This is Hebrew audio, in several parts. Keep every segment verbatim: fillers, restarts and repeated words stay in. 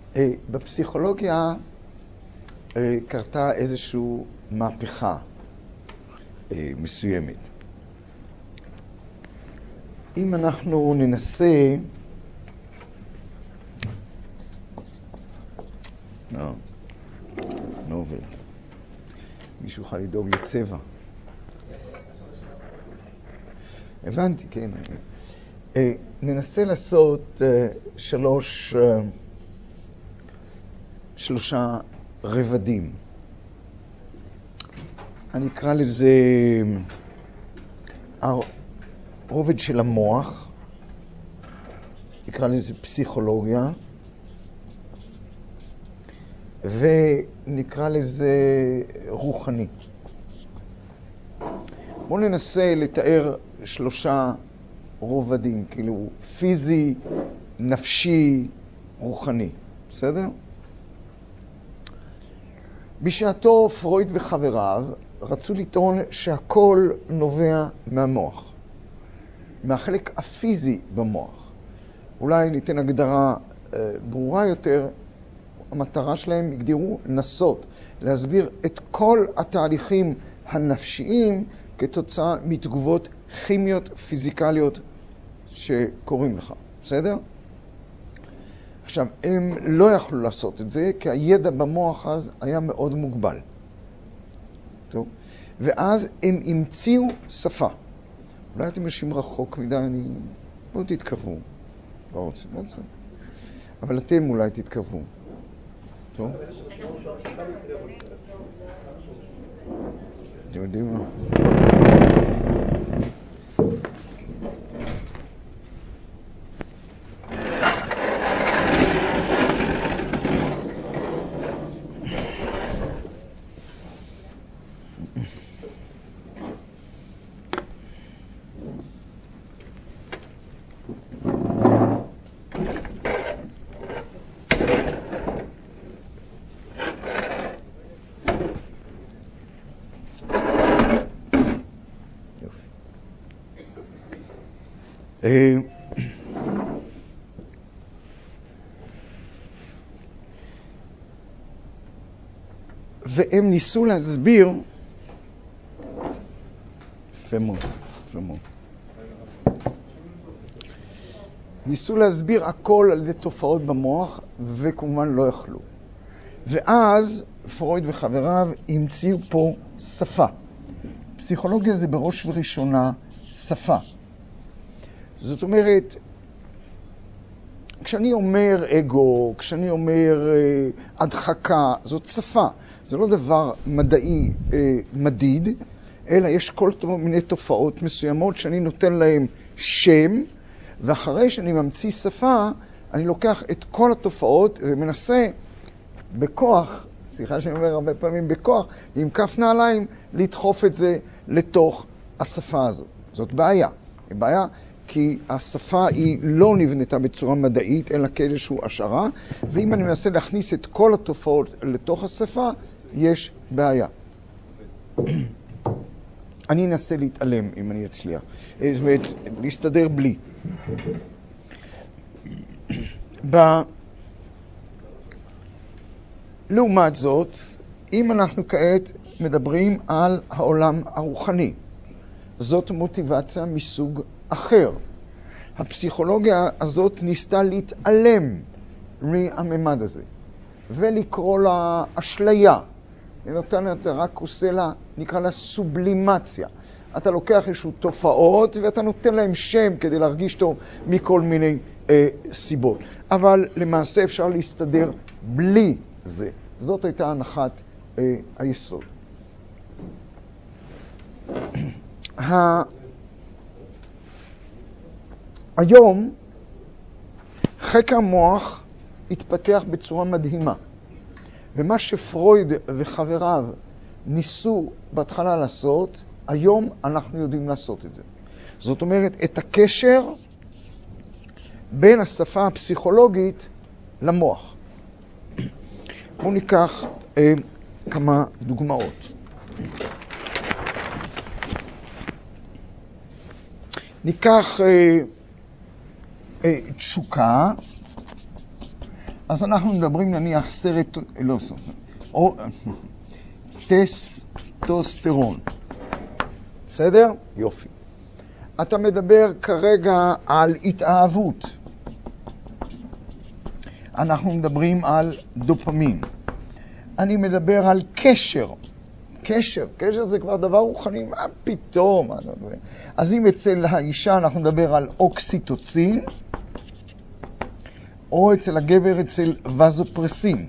אה, בפסיכולוגיה אה, קרתה איזושהי מהפכה אה, מסוימת. אם אנחנו ננסה... לא, לא עובד. מישהו יכול לדאוג לצבע. הבנתי, כן. אה, ננסה לעשות אה, שלוש, אה, שלושה רבדים. אני אקרא לזה הרובד של המוח, נקרא לזה פסיכולוגיה, ונקרא לזה רוחני. בואו ננסה לתאר שלושה רובדים, כאילו פיזי, נפשי, רוחני. בסדר? בשעתו פרויד וחבריו רצו לטעון שהכל נובע מהמוח, מהחלק הפיזי במוח. אולי ניתן הגדרה אה, ברורה יותר. המטרה שלהם הגדירו לנסות להסביר את כל התהליכים הנפשיים כתוצאה מתגובות כימיות פיזיקליות שקוראים לך. בסדר? עכשיו, הם לא יכלו לעשות את זה, כי הידע במוח אז היה מאוד מוגבל. טוב? ואז הם המציאו שפה. אולי אתם יושבים רחוק מדי, אני... בואו תתקרבו. לא רוצה, לא רוצה. אבל אתם אולי תתקרבו. טוב? אתם יודעים מה? והם ניסו להסביר, יפה מאוד, יפה מאוד. ניסו להסביר הכל על ידי תופעות במוח, וכמובן לא יכלו. ואז פרויד וחבריו המציאו פה שפה. פסיכולוגיה זה בראש וראשונה שפה. זאת אומרת, כשאני אומר אגו, כשאני אומר אה, הדחקה, זאת שפה. זה לא דבר מדעי אה, מדיד, אלא יש כל מיני תופעות מסוימות שאני נותן להם שם, ואחרי שאני ממציא שפה, אני לוקח את כל התופעות ומנסה בכוח, סליחה שאני אומר הרבה פעמים בכוח, עם כף נעליים, לדחוף את זה לתוך השפה הזאת. זאת בעיה. היא בעיה כי השפה היא לא נבנתה בצורה מדעית, אלא כאיזושהי השערה, ואם אני מנסה להכניס את כל התופעות לתוך השפה, יש בעיה. אני אנסה להתעלם אם אני אצליח. זאת אומרת, להסתדר בלי. ב... לעומת זאת, אם אנחנו כעת מדברים על העולם הרוחני, זאת מוטיבציה מסוג אחר. הפסיכולוגיה הזאת ניסתה להתעלם מהממד הזה, ולקרוא לה אשליה. היא נותנת, רק עושה לה, נקרא לה סובלימציה. אתה לוקח איזשהו תופעות, ואתה נותן להם שם כדי להרגיש טוב מכל מיני אה, סיבות. אבל למעשה אפשר להסתדר בלי זה. זאת הייתה הנחת אה, היסוד. ה... היום חקר המוח התפתח בצורה מדהימה. ומה שפרויד וחבריו ניסו בהתחלה לעשות, היום אנחנו יודעים לעשות את זה. זאת אומרת, את הקשר בין השפה הפסיכולוגית למוח. בואו ניקח אה, כמה דוגמאות. ניקח אה, אה, תשוקה. אז אנחנו מדברים נניח סרט, לא סרט, או טסטוסטרון. בסדר? יופי. אתה מדבר כרגע על התאהבות. אנחנו מדברים על דופמין. אני מדבר על קשר. קשר, קשר זה כבר דבר רוחני, מה פתאום? אז אם אצל האישה אנחנו מדבר על אוקסיטוצין, או אצל הגבר אצל וזופרסין.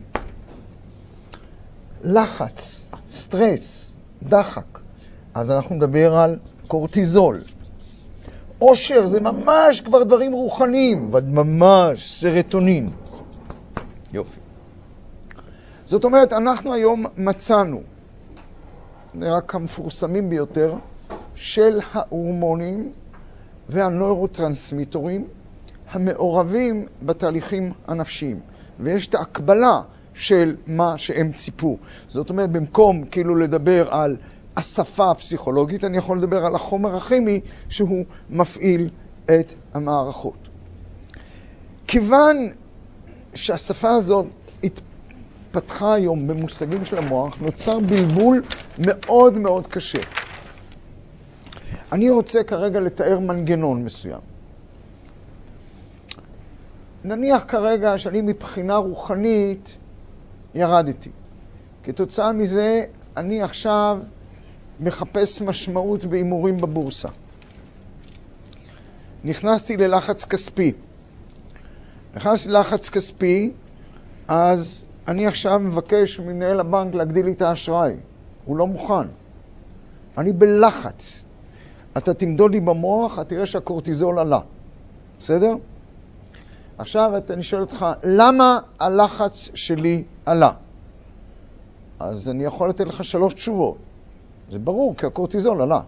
לחץ, סטרס, דחק. אז אנחנו נדבר על קורטיזול. אושר זה ממש כבר דברים רוחניים, ממש סרטונין. יופי. זאת אומרת, אנחנו היום מצאנו, רק המפורסמים ביותר, של ההורמונים והנוירוטרנסמיטורים המעורבים בתהליכים הנפשיים. ויש את ההקבלה של מה שהם ציפו. זאת אומרת, במקום כאילו לדבר על השפה הפסיכולוגית, אני יכול לדבר על החומר הכימי שהוא מפעיל את המערכות. כיוון שהשפה הזאת התפתחה היום במושגים של המוח, נוצר בלבול מאוד מאוד קשה. אני רוצה כרגע לתאר מנגנון מסוים. נניח כרגע שאני מבחינה רוחנית ירדתי. כתוצאה מזה אני עכשיו מחפש משמעות בהימורים בבורסה. נכנסתי ללחץ כספי. נכנסתי ללחץ כספי, אז אני עכשיו מבקש ממנהל הבנק להגדיל לי את האשראי. הוא לא מוכן. אני בלחץ. אתה תמדוד לי במוח, אתה תראה שהקורטיזול עלה. בסדר? עכשיו אני שואל אותך, למה הלחץ שלי עלה? אז אני יכול לתת לך שלוש תשובות. זה ברור, כי הקורטיזול עלה.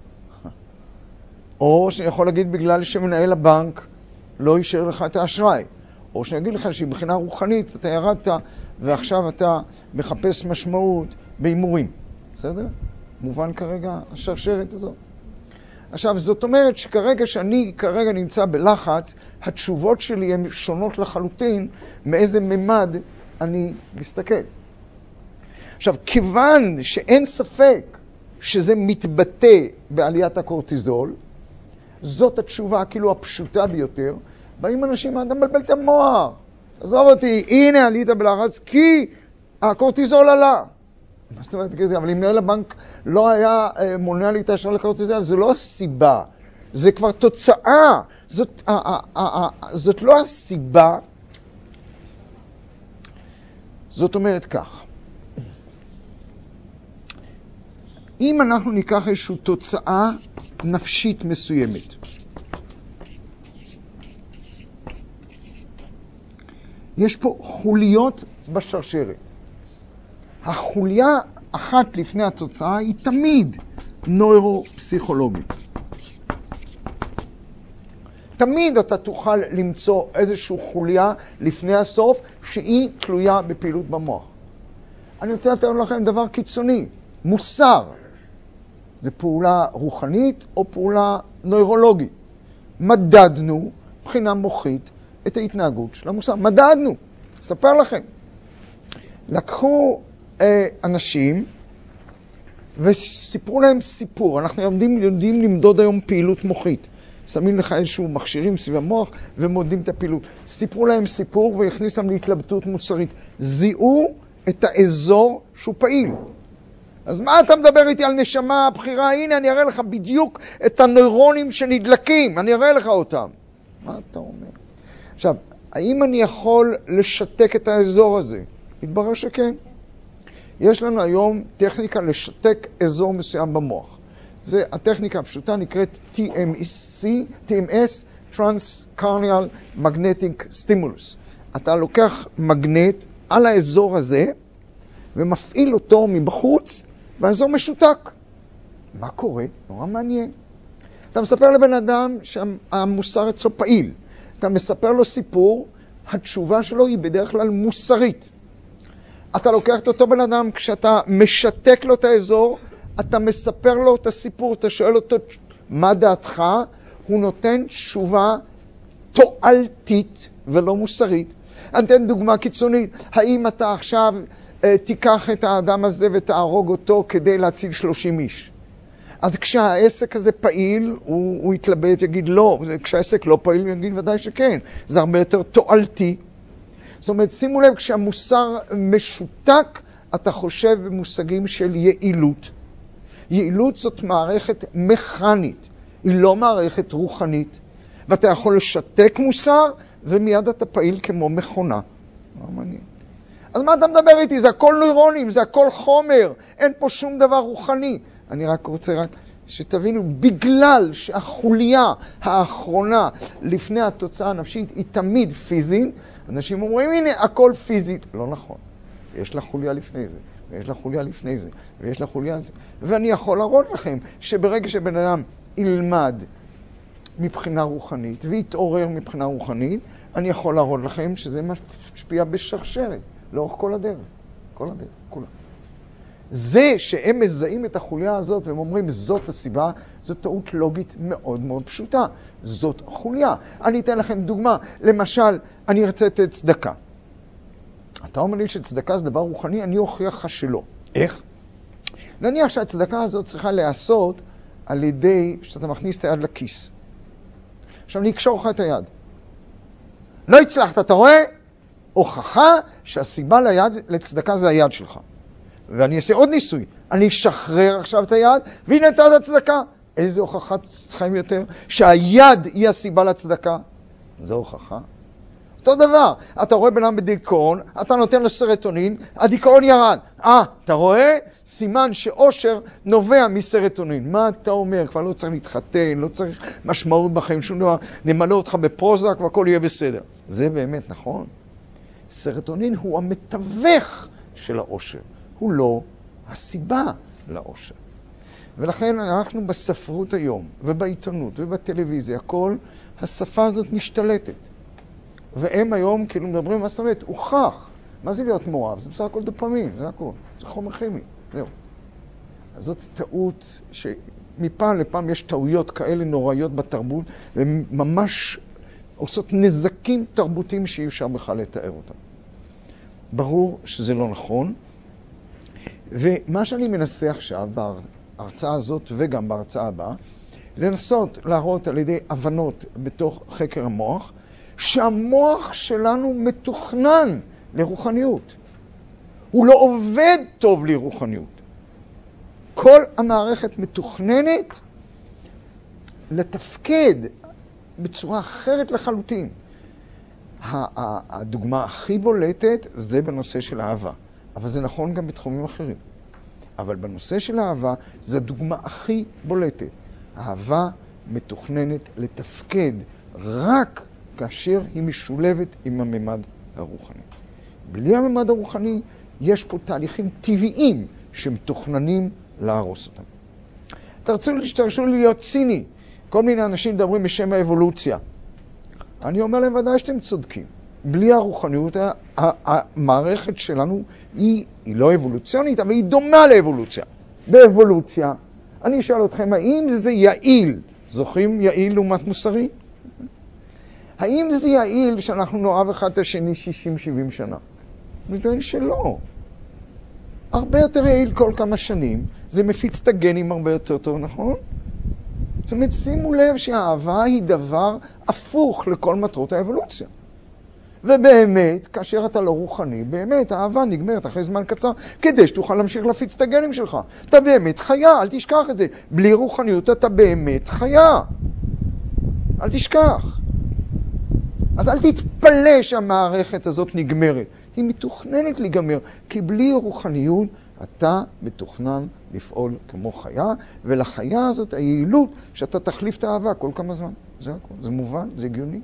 או שאני יכול להגיד בגלל שמנהל הבנק לא יישאר לך את האשראי. או שאני אגיד לך שבחינה רוחנית אתה ירדת ועכשיו אתה מחפש משמעות בהימורים. בסדר? מובן כרגע השרשרת הזאת. עכשיו, זאת אומרת שכרגע שאני כרגע נמצא בלחץ, התשובות שלי הן שונות לחלוטין מאיזה ממד אני מסתכל. עכשיו, כיוון שאין ספק שזה מתבטא בעליית הקורטיזול, זאת התשובה כאילו הפשוטה ביותר, באים אנשים, אתה מבלבל את המוח, עזוב אותי, הנה עלית בלחץ, כי הקורטיזול עלה. מה זאת אומרת? אבל אם מנהל הבנק לא היה מונע לי את האשראי לקורטיזול, זה לא הסיבה, זה כבר תוצאה, זאת, ה, ה, ה, ה, זאת לא הסיבה, זאת אומרת כך. אם אנחנו ניקח איזושהי תוצאה נפשית מסוימת, יש פה חוליות בשרשרת. החוליה אחת לפני התוצאה היא תמיד נוירו-פסיכולוגית. תמיד אתה תוכל למצוא איזושהי חוליה לפני הסוף שהיא תלויה בפעילות במוח. אני רוצה לתאר לכם דבר קיצוני, מוסר. זה פעולה רוחנית או פעולה נוירולוגית. מדדנו מבחינה מוחית את ההתנהגות של המוסר. מדדנו. אספר לכם. לקחו אה, אנשים וסיפרו להם סיפור. אנחנו יודעים, יודעים למדוד היום פעילות מוחית. שמים לך איזשהו מכשירים סביב המוח ומודדים את הפעילות. סיפרו להם סיפור והכניס להם להתלבטות מוסרית. זיהו את האזור שהוא פעיל. אז מה אתה מדבר איתי על נשמה, הבחירה? הנה, אני אראה לך בדיוק את הנוירונים שנדלקים. אני אראה לך אותם. מה אתה אומר? עכשיו, האם אני יכול לשתק את האזור הזה? התברר שכן. יש לנו היום טכניקה לשתק אזור מסוים במוח. זה הטכניקה הפשוטה נקראת טי אם אס, טי אם אס, Transcranial Magnetic Stimulus. אתה לוקח מגנט על האזור הזה ומפעיל אותו מבחוץ, והאזור משותק. מה קורה? נורא מעניין. אתה מספר לבן אדם שהמוסר אצלו פעיל. אתה מספר לו סיפור, התשובה שלו היא בדרך כלל מוסרית. אתה לוקח את אותו בן אדם, כשאתה משתק לו את האזור, אתה מספר לו את הסיפור, אתה שואל אותו מה דעתך, הוא נותן תשובה תועלתית ולא מוסרית. אני אתן דוגמה קיצונית. האם אתה עכשיו אה, תיקח את האדם הזה ותהרוג אותו כדי להציל שלושים איש? אז כשהעסק הזה פעיל, הוא, הוא יתלבט, יגיד לא. כשהעסק לא פעיל, הוא יגיד ודאי שכן. זה הרבה יותר תועלתי. זאת אומרת, שימו לב, כשהמוסר משותק, אתה חושב במושגים של יעילות. יעילות זאת מערכת מכנית, היא לא מערכת רוחנית. ואתה יכול לשתק מוסר, ומיד אתה פעיל כמו מכונה. לא מעניין. אז מה אתה מדבר איתי? זה הכל נוירונים, זה הכל חומר, אין פה שום דבר רוחני. אני רק רוצה רק שתבינו, בגלל שהחוליה האחרונה לפני התוצאה הנפשית היא תמיד פיזית, אנשים אומרים, הנה, הכל פיזית. לא נכון. יש לה חוליה לפני זה, ויש לה חוליה לפני זה, ויש לה חוליה לפני זה. ואני יכול להראות לכם שברגע שבן אדם ילמד מבחינה רוחנית, ויתעורר מבחינה רוחנית, אני יכול להראות לכם שזה משפיע בשרשרת, לאורך כל הדרך. כל הדרך, כולה. זה שהם מזהים את החוליה הזאת והם אומרים זאת הסיבה, זאת טעות לוגית מאוד מאוד פשוטה. זאת חוליה. אני אתן לכם דוגמה. למשל, אני ארצה את צדקה. אתה אומר לי שצדקה זה דבר רוחני, אני אוכיח לך שלא. איך? נניח שהצדקה הזאת צריכה להיעשות על ידי שאתה מכניס את היד לכיס. עכשיו אני אקשור לך את היד. לא הצלחת, אתה רואה? הוכחה שהסיבה ליד, לצדקה זה היד שלך. ואני אעשה עוד ניסוי. אני אשחרר עכשיו את היד, והנה את הצדקה. איזה הוכחה צריכים יותר? שהיד היא הסיבה לצדקה. זו הוכחה. אותו דבר. אתה רואה בן אדם בדיכאון, אתה נותן לו סרטונין, הדיכאון ירד. אה, אתה רואה? סימן שאושר נובע מסרטונין. מה אתה אומר? כבר לא צריך להתחתן, לא צריך משמעות בחיים, שום דבר. נמלא אותך בפרוזק והכל יהיה בסדר. זה באמת נכון. סרטונין הוא המתווך של האושר. הוא לא הסיבה לאושר. ולכן אנחנו בספרות היום, ובעיתונות, ובטלוויזיה, כל השפה הזאת משתלטת. והם היום כאילו מדברים, מה זאת אומרת? הוכח. מה זה להיות מאוהב? זה בסך הכל דופמין, זה הכל. זה חומר כימי. זהו. אז זאת טעות שמפעם לפעם יש טעויות כאלה נוראיות בתרבות, והן ממש עושות נזקים תרבותיים שאי אפשר בכלל לתאר אותם. ברור שזה לא נכון. ומה שאני מנסה עכשיו בהרצאה הזאת וגם בהרצאה הבאה, לנסות להראות על ידי הבנות בתוך חקר המוח, שהמוח שלנו מתוכנן לרוחניות. הוא לא עובד טוב לרוחניות. כל המערכת מתוכננת לתפקד בצורה אחרת לחלוטין. הדוגמה הכי בולטת זה בנושא של אהבה. אבל זה נכון גם בתחומים אחרים. אבל בנושא של אהבה, זו הדוגמה הכי בולטת. אהבה מתוכננת לתפקד רק כאשר היא משולבת עם הממד הרוחני. בלי הממד הרוחני, יש פה תהליכים טבעיים שמתוכננים להרוס אותם. תרצו להשתרשו להיות ציני. כל מיני אנשים מדברים בשם האבולוציה. אני אומר להם ודאי שאתם צודקים. בלי הרוחניות, המערכת שלנו היא, היא לא אבולוציונית, אבל היא דומה לאבולוציה. באבולוציה, אני אשאל אתכם, האם זה יעיל? זוכרים יעיל לעומת מוסרי? האם זה יעיל שאנחנו נאהב אחד את השני שישים שבעים שנה? אני שלא. הרבה יותר יעיל כל כמה שנים, זה מפיץ את הגנים הרבה יותר טוב, נכון? זאת אומרת, שימו לב שהאהבה היא דבר הפוך לכל מטרות האבולוציה. ובאמת, כאשר אתה לא רוחני, באמת האהבה נגמרת אחרי זמן קצר, כדי שתוכל להמשיך להפיץ את הגנים שלך. אתה באמת חיה, אל תשכח את זה. בלי רוחניות אתה באמת חיה. אל תשכח. אז אל תתפלא שהמערכת הזאת נגמרת. היא מתוכננת להיגמר, כי בלי רוחניות אתה מתוכנן לפעול כמו חיה, ולחיה הזאת היעילות שאתה תחליף את האהבה כל כמה זמן. זה הכל, זה מובן, זה הגיוני.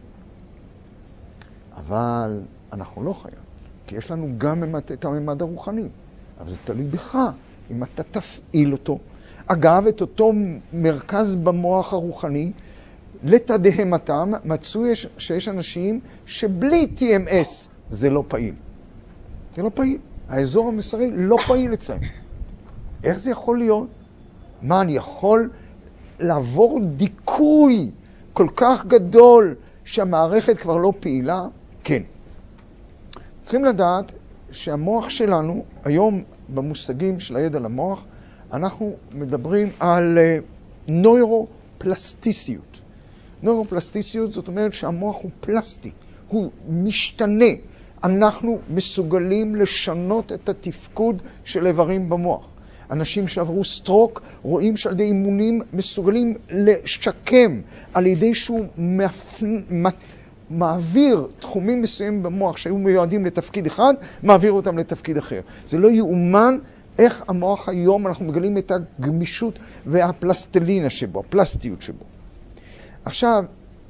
אבל אנחנו לא חיה, כי יש לנו גם את הממד הרוחני. אבל זה תלוי בך, אם אתה תפעיל אותו. אגב, את אותו מרכז במוח הרוחני, לתדהמתם, מצאו שיש אנשים שבלי טי אם אס זה לא פעיל. זה לא פעיל. האזור המסרי לא פעיל אצלם. איך זה יכול להיות? מה, אני יכול לעבור דיכוי כל כך גדול שהמערכת כבר לא פעילה? כן. צריכים לדעת שהמוח שלנו, היום במושגים של הידע למוח, אנחנו מדברים על נוירופלסטיסיות. נוירופלסטיסיות זאת אומרת שהמוח הוא פלסטי, הוא משתנה. אנחנו מסוגלים לשנות את התפקוד של איברים במוח. אנשים שעברו סטרוק רואים שעל ידי אימונים מסוגלים לשקם על ידי שהוא מפנ... מעביר תחומים מסוימים במוח שהיו מיועדים לתפקיד אחד, מעביר אותם לתפקיד אחר. זה לא יאומן איך המוח היום אנחנו מגלים את הגמישות והפלסטלינה שבו, הפלסטיות שבו. עכשיו,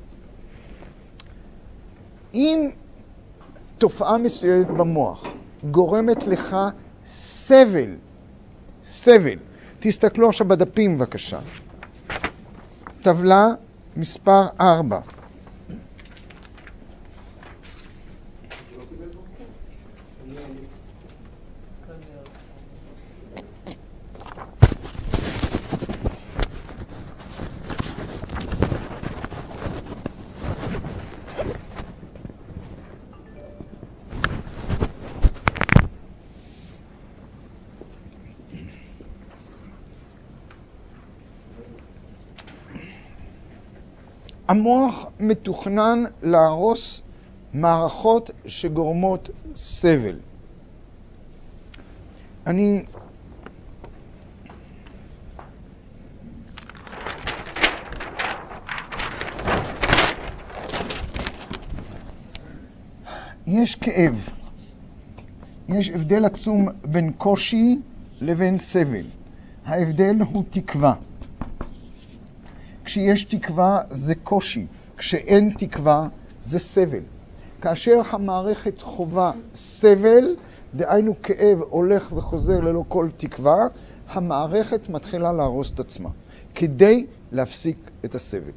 אם תופעה מסוימת במוח גורמת לך סבל, סבל, תסתכלו עכשיו בדפים בבקשה. טבלה מספר ארבע. המוח מתוכנן להרוס מערכות שגורמות סבל. אני יש כאב. יש הבדל עצום בין קושי לבין סבל. ההבדל הוא תקווה. כשיש תקווה זה קושי, כשאין תקווה זה סבל. כאשר המערכת חובה סבל, דהיינו כאב הולך וחוזר ללא כל תקווה, המערכת מתחילה להרוס את עצמה, כדי להפסיק את הסבל.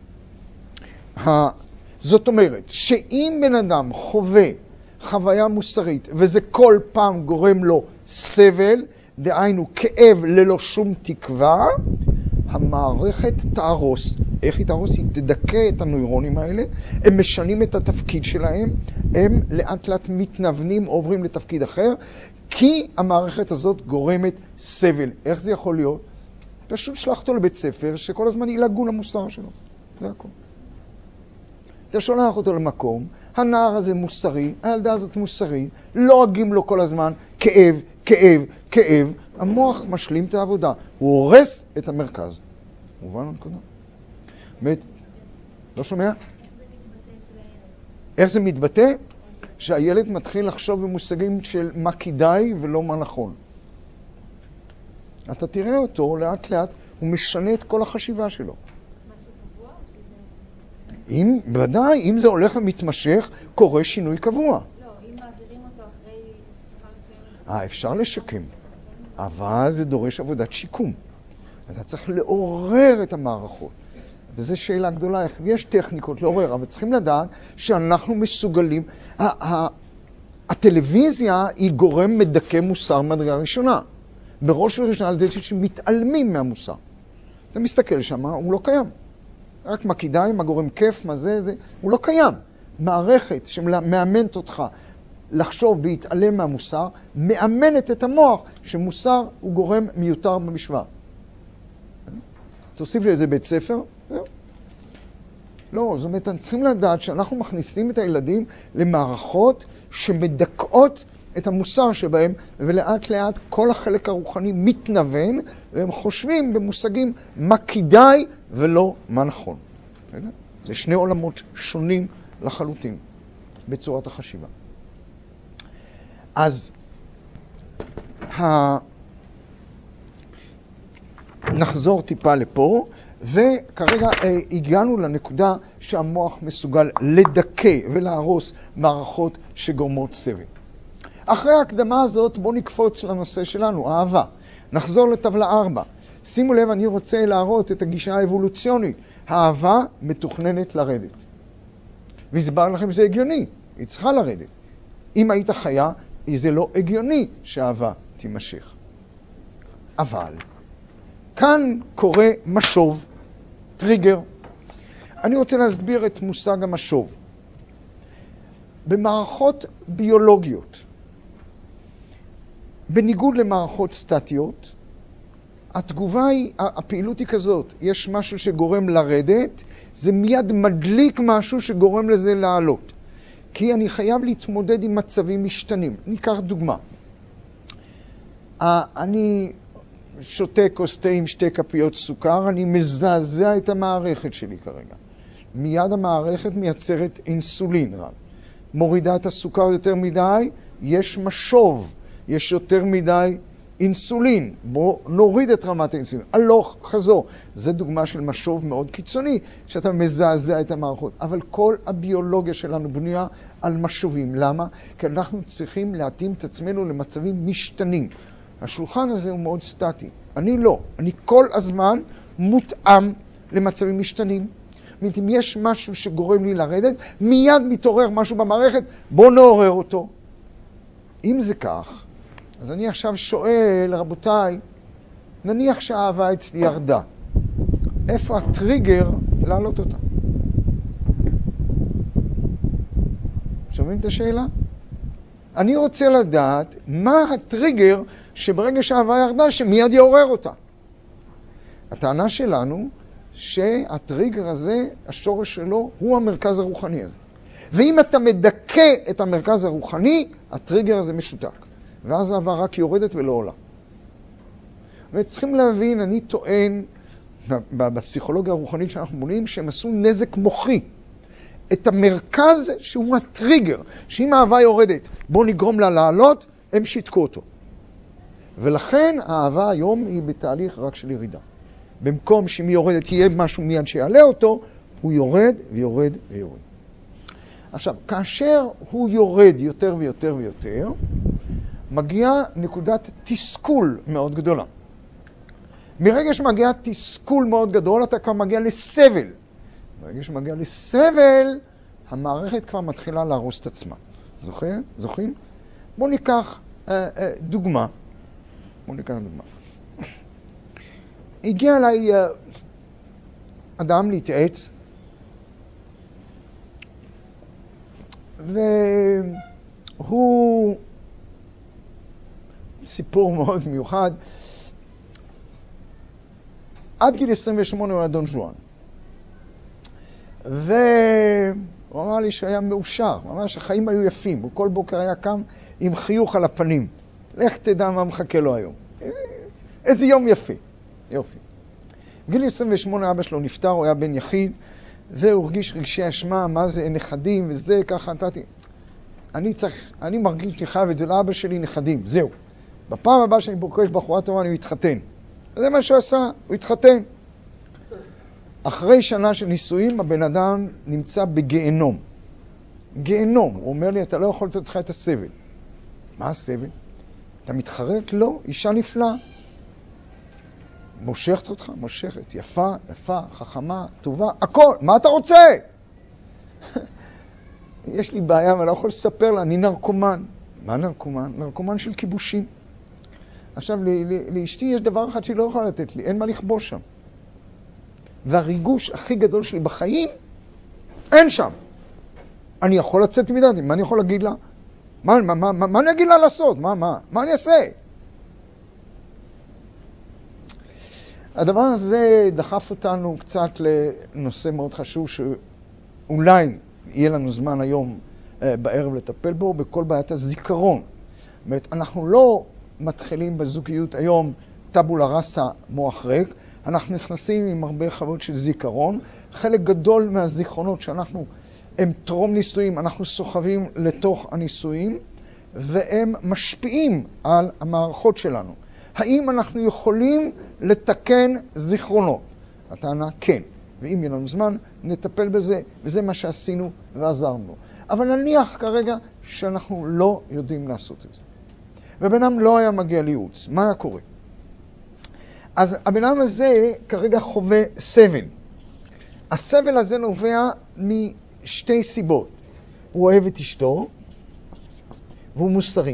זאת אומרת, שאם בן אדם חווה חוויה מוסרית, וזה כל פעם גורם לו סבל, דהיינו כאב ללא שום תקווה, המערכת תהרוס. איך היא תהרוס? היא תדכא את הנוירונים האלה, הם משנים את התפקיד שלהם, הם לאט לאט מתנוונים, עוברים לתפקיד אחר, כי המערכת הזאת גורמת סבל. איך זה יכול להיות? פשוט שלח אותו לבית ספר שכל הזמן ילגו למוסר שלו. זה הכל. אתה שולח אותו למקום, הנער הזה מוסרי, הילדה הזאת מוסרי, לועגים לו כל הזמן, כאב, כאב, כאב, המוח משלים את העבודה, הוא הורס את המרכז. מובן הנקודה? באמת, לא שומע? איך זה מתבטא? שהילד מתחיל לחשוב במושגים של מה כדאי ולא מה נכון. אתה תראה אותו לאט לאט, הוא משנה את כל החשיבה שלו. אם, בוודאי, אם זה הולך ומתמשך, קורה שינוי קבוע. לא, אם מעבירים אותו אחרי... אה, אפשר לשקם, אבל זה דורש עבודת שיקום. אתה צריך לעורר את המערכות. וזו שאלה גדולה, יש טכניקות לעורר, אבל צריכים לדעת שאנחנו מסוגלים... הטלוויזיה היא גורם מדכא מוסר מדרגה ראשונה. בראש וראשונה על זה שמתעלמים מהמוסר. אתה מסתכל שם, הוא לא קיים. רק מה כדאי, מה גורם כיף, מה זה, זה, הוא לא קיים. מערכת שמאמנת אותך לחשוב בהתעלם מהמוסר, מאמנת את המוח שמוסר הוא גורם מיותר במשוואה. תוסיף לי איזה בית ספר, זהו. לא, זאת אומרת, צריכים לדעת שאנחנו מכניסים את הילדים למערכות שמדכאות את המוסר שבהם, ולאט לאט כל החלק הרוחני מתנוון, והם חושבים במושגים מה כדאי ולא מה נכון. זה שני עולמות שונים לחלוטין בצורת החשיבה. אז ה... נחזור טיפה לפה, וכרגע אה, הגענו לנקודה שהמוח מסוגל לדכא ולהרוס מערכות שגורמות סבל. אחרי ההקדמה הזאת בואו נקפוץ לנושא שלנו, אהבה. נחזור לטבלה ארבע. שימו לב, אני רוצה להראות את הגישה האבולוציונית. האהבה מתוכננת לרדת. והסבר לכם שזה הגיוני, היא צריכה לרדת. אם היית חיה, זה לא הגיוני שהאהבה תימשך. אבל כאן קורה משוב, טריגר. אני רוצה להסביר את מושג המשוב. במערכות ביולוגיות, בניגוד למערכות סטטיות, התגובה היא, הפעילות היא כזאת, יש משהו שגורם לרדת, זה מיד מדליק משהו שגורם לזה לעלות. כי אני חייב להתמודד עם מצבים משתנים. ניקח דוגמה. אני שותה כוס תה עם שתי כפיות סוכר, אני מזעזע את המערכת שלי כרגע. מיד המערכת מייצרת אינסולין רב. מורידה את הסוכר יותר מדי, יש משוב, יש יותר מדי אינסולין. בוא נוריד את רמת האינסולין. הלוך, חזור. זו דוגמה של משוב מאוד קיצוני, שאתה מזעזע את המערכות. אבל כל הביולוגיה שלנו בנויה על משובים. למה? כי אנחנו צריכים להתאים את עצמנו למצבים משתנים. השולחן הזה הוא מאוד סטטי. אני לא. אני כל הזמן מותאם למצבים משתנים. אם יש משהו שגורם לי לרדת, מיד מתעורר משהו במערכת, בוא נעורר אותו. אם זה כך, אז אני עכשיו שואל, רבותיי, נניח שהאהבה אצלי ירדה. איפה הטריגר להעלות אותה? שומעים את השאלה? אני רוצה לדעת מה הטריגר שברגע שהאהבה ירדה, שמיד יעורר אותה. הטענה שלנו, שהטריגר הזה, השורש שלו, הוא המרכז הרוחני הזה. ואם אתה מדכא את המרכז הרוחני, הטריגר הזה משותק. ואז האהבה רק יורדת ולא עולה. וצריכים להבין, אני טוען, בפסיכולוגיה הרוחנית שאנחנו בונים, שהם עשו נזק מוחי. את המרכז שהוא הטריגר, שאם האהבה יורדת, בוא נגרום לה לעלות, הם שיתקו אותו. ולכן האהבה היום היא בתהליך רק של ירידה. במקום שאם היא יורדת יהיה משהו מיד שיעלה אותו, הוא יורד ויורד ויורד. עכשיו, כאשר הוא יורד יותר ויותר ויותר, מגיעה נקודת תסכול מאוד גדולה. מרגע שמגיע תסכול מאוד גדול, אתה כבר מגיע לסבל. ברגע שמגיע לסבל, המערכת כבר מתחילה להרוס את עצמה. זוכרים? זוכרים? בואו ניקח אה, אה, דוגמה. בואו ניקח דוגמה. הגיע אליי אה, אדם להתייעץ, והוא סיפור מאוד מיוחד. עד גיל עשרים ושמונה הוא היה דון ז'ואן. והוא אמר לי שהיה מאושר, ממש החיים היו יפים, הוא כל בוקר היה קם עם חיוך על הפנים. לך תדע מה מחכה לו היום. איזה יום יפה, יופי. גיל עשרים ושמונה אבא שלו נפטר, הוא היה בן יחיד, והוא הרגיש רגשי אשמה, מה זה נכדים וזה, ככה נתתי. אני צריך, אני מרגיש שאני חייב את זה לאבא שלי, נכדים, זהו. בפעם הבאה שאני פוגש בחורה טובה אני מתחתן. וזה מה שהוא עשה, הוא התחתן. אחרי שנה של נישואים, הבן אדם נמצא בגיהנום. גיהנום. הוא אומר לי, אתה לא יכול לתת לך את הסבל. מה הסבל? אתה מתחרט? לא, אישה נפלאה. מושכת אותך? מושכת. יפה, יפה, חכמה, טובה, הכל. מה אתה רוצה? יש לי בעיה, אבל לא יכול לספר לה, אני נרקומן. מה נרקומן? נרקומן של כיבושים. עכשיו, לאשתי יש דבר אחד שהיא לא יכולה לתת לי, אין מה לכבוש שם. והריגוש הכי גדול שלי בחיים, אין שם. אני יכול לצאת מדעתי, מה אני יכול להגיד לה? מה, מה, מה, מה אני אגיד לה לעשות? מה, מה? מה אני אעשה? הדבר הזה דחף אותנו קצת לנושא מאוד חשוב, שאולי יהיה לנו זמן היום אה, בערב לטפל בו, בכל בעיית הזיכרון. זאת אומרת, אנחנו לא מתחילים בזוגיות היום טבולה ראסה מוח ריק, אנחנו נכנסים עם הרבה חוויות של זיכרון. חלק גדול מהזיכרונות שאנחנו, הם טרום נישואים, אנחנו סוחבים לתוך הנישואים, והם משפיעים על המערכות שלנו. האם אנחנו יכולים לתקן זיכרונות? הטענה כן. ואם יהיה לנו זמן, נטפל בזה, וזה מה שעשינו ועזרנו. אבל נניח כרגע שאנחנו לא יודעים לעשות את זה. ובן אדם לא היה מגיע לייעוץ. מה היה קורה? אז הבן אדם הזה כרגע חווה סבל. הסבל הזה נובע משתי סיבות. הוא אוהב את אשתו, והוא מוסרי.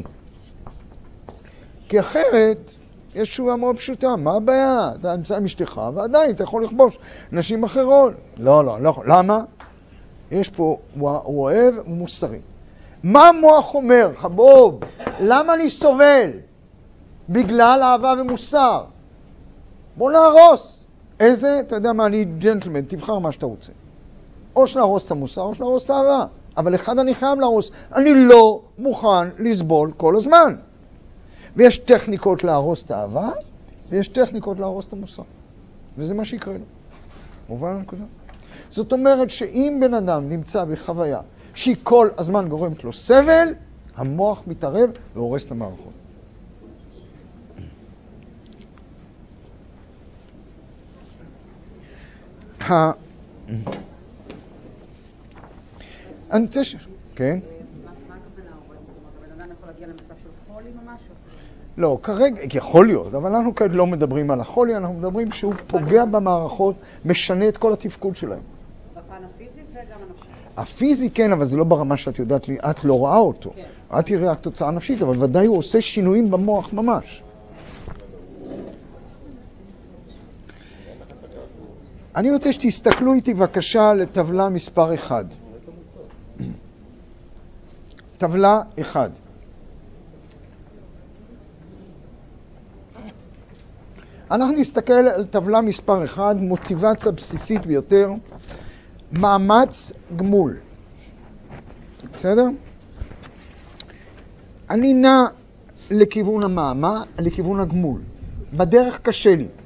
כי אחרת, יש תשובה מאוד פשוטה. מה הבעיה? אתה נמצא עם אשתך, ועדיין אתה יכול לכבוש נשים אחרות. לא, לא, לא. למה? יש פה, הוא, הוא אוהב, הוא מוסרי. מה המוח אומר? חבוב, למה אני סובל? בגלל אהבה ומוסר. בוא נהרוס. איזה? אתה יודע מה, אני ג'נטלמן, תבחר מה שאתה רוצה. או שנהרוס את המוסר, או שנהרוס את האהבה. אבל אחד אני חייב להרוס. אני לא מוכן לסבול כל הזמן. ויש טכניקות להרוס את האהבה, ויש טכניקות להרוס את המוסר. וזה מה שיקרה לו. מובן לנקודה? זאת אומרת שאם בן אדם נמצא בחוויה שהיא כל הזמן גורמת לו סבל, המוח מתערב והורס את המערכות. אני רוצה ש... כן? מה הכוונה הורס? הבן אדם יכול להגיע למצב של חולי ממש? לא, כרגע, יכול להיות, אבל אנחנו כרגע לא מדברים על החולי, אנחנו מדברים שהוא פוגע במערכות, משנה את כל התפקוד שלהם. בפן הפיזי וגם הנפשי. הפיזי כן, אבל זה לא ברמה שאת יודעת לי, את לא רואה אותו. כן. את תראה רק תוצאה נפשית, אבל ודאי הוא עושה שינויים במוח ממש. אני רוצה שתסתכלו איתי בבקשה לטבלה מספר אחד. טבלה אחד. אנחנו נסתכל על טבלה מספר אחד, מוטיבציה בסיסית ביותר, מאמץ גמול. בסדר? אני נע לכיוון המאמץ, לכיוון הגמול. בדרך קשה לי.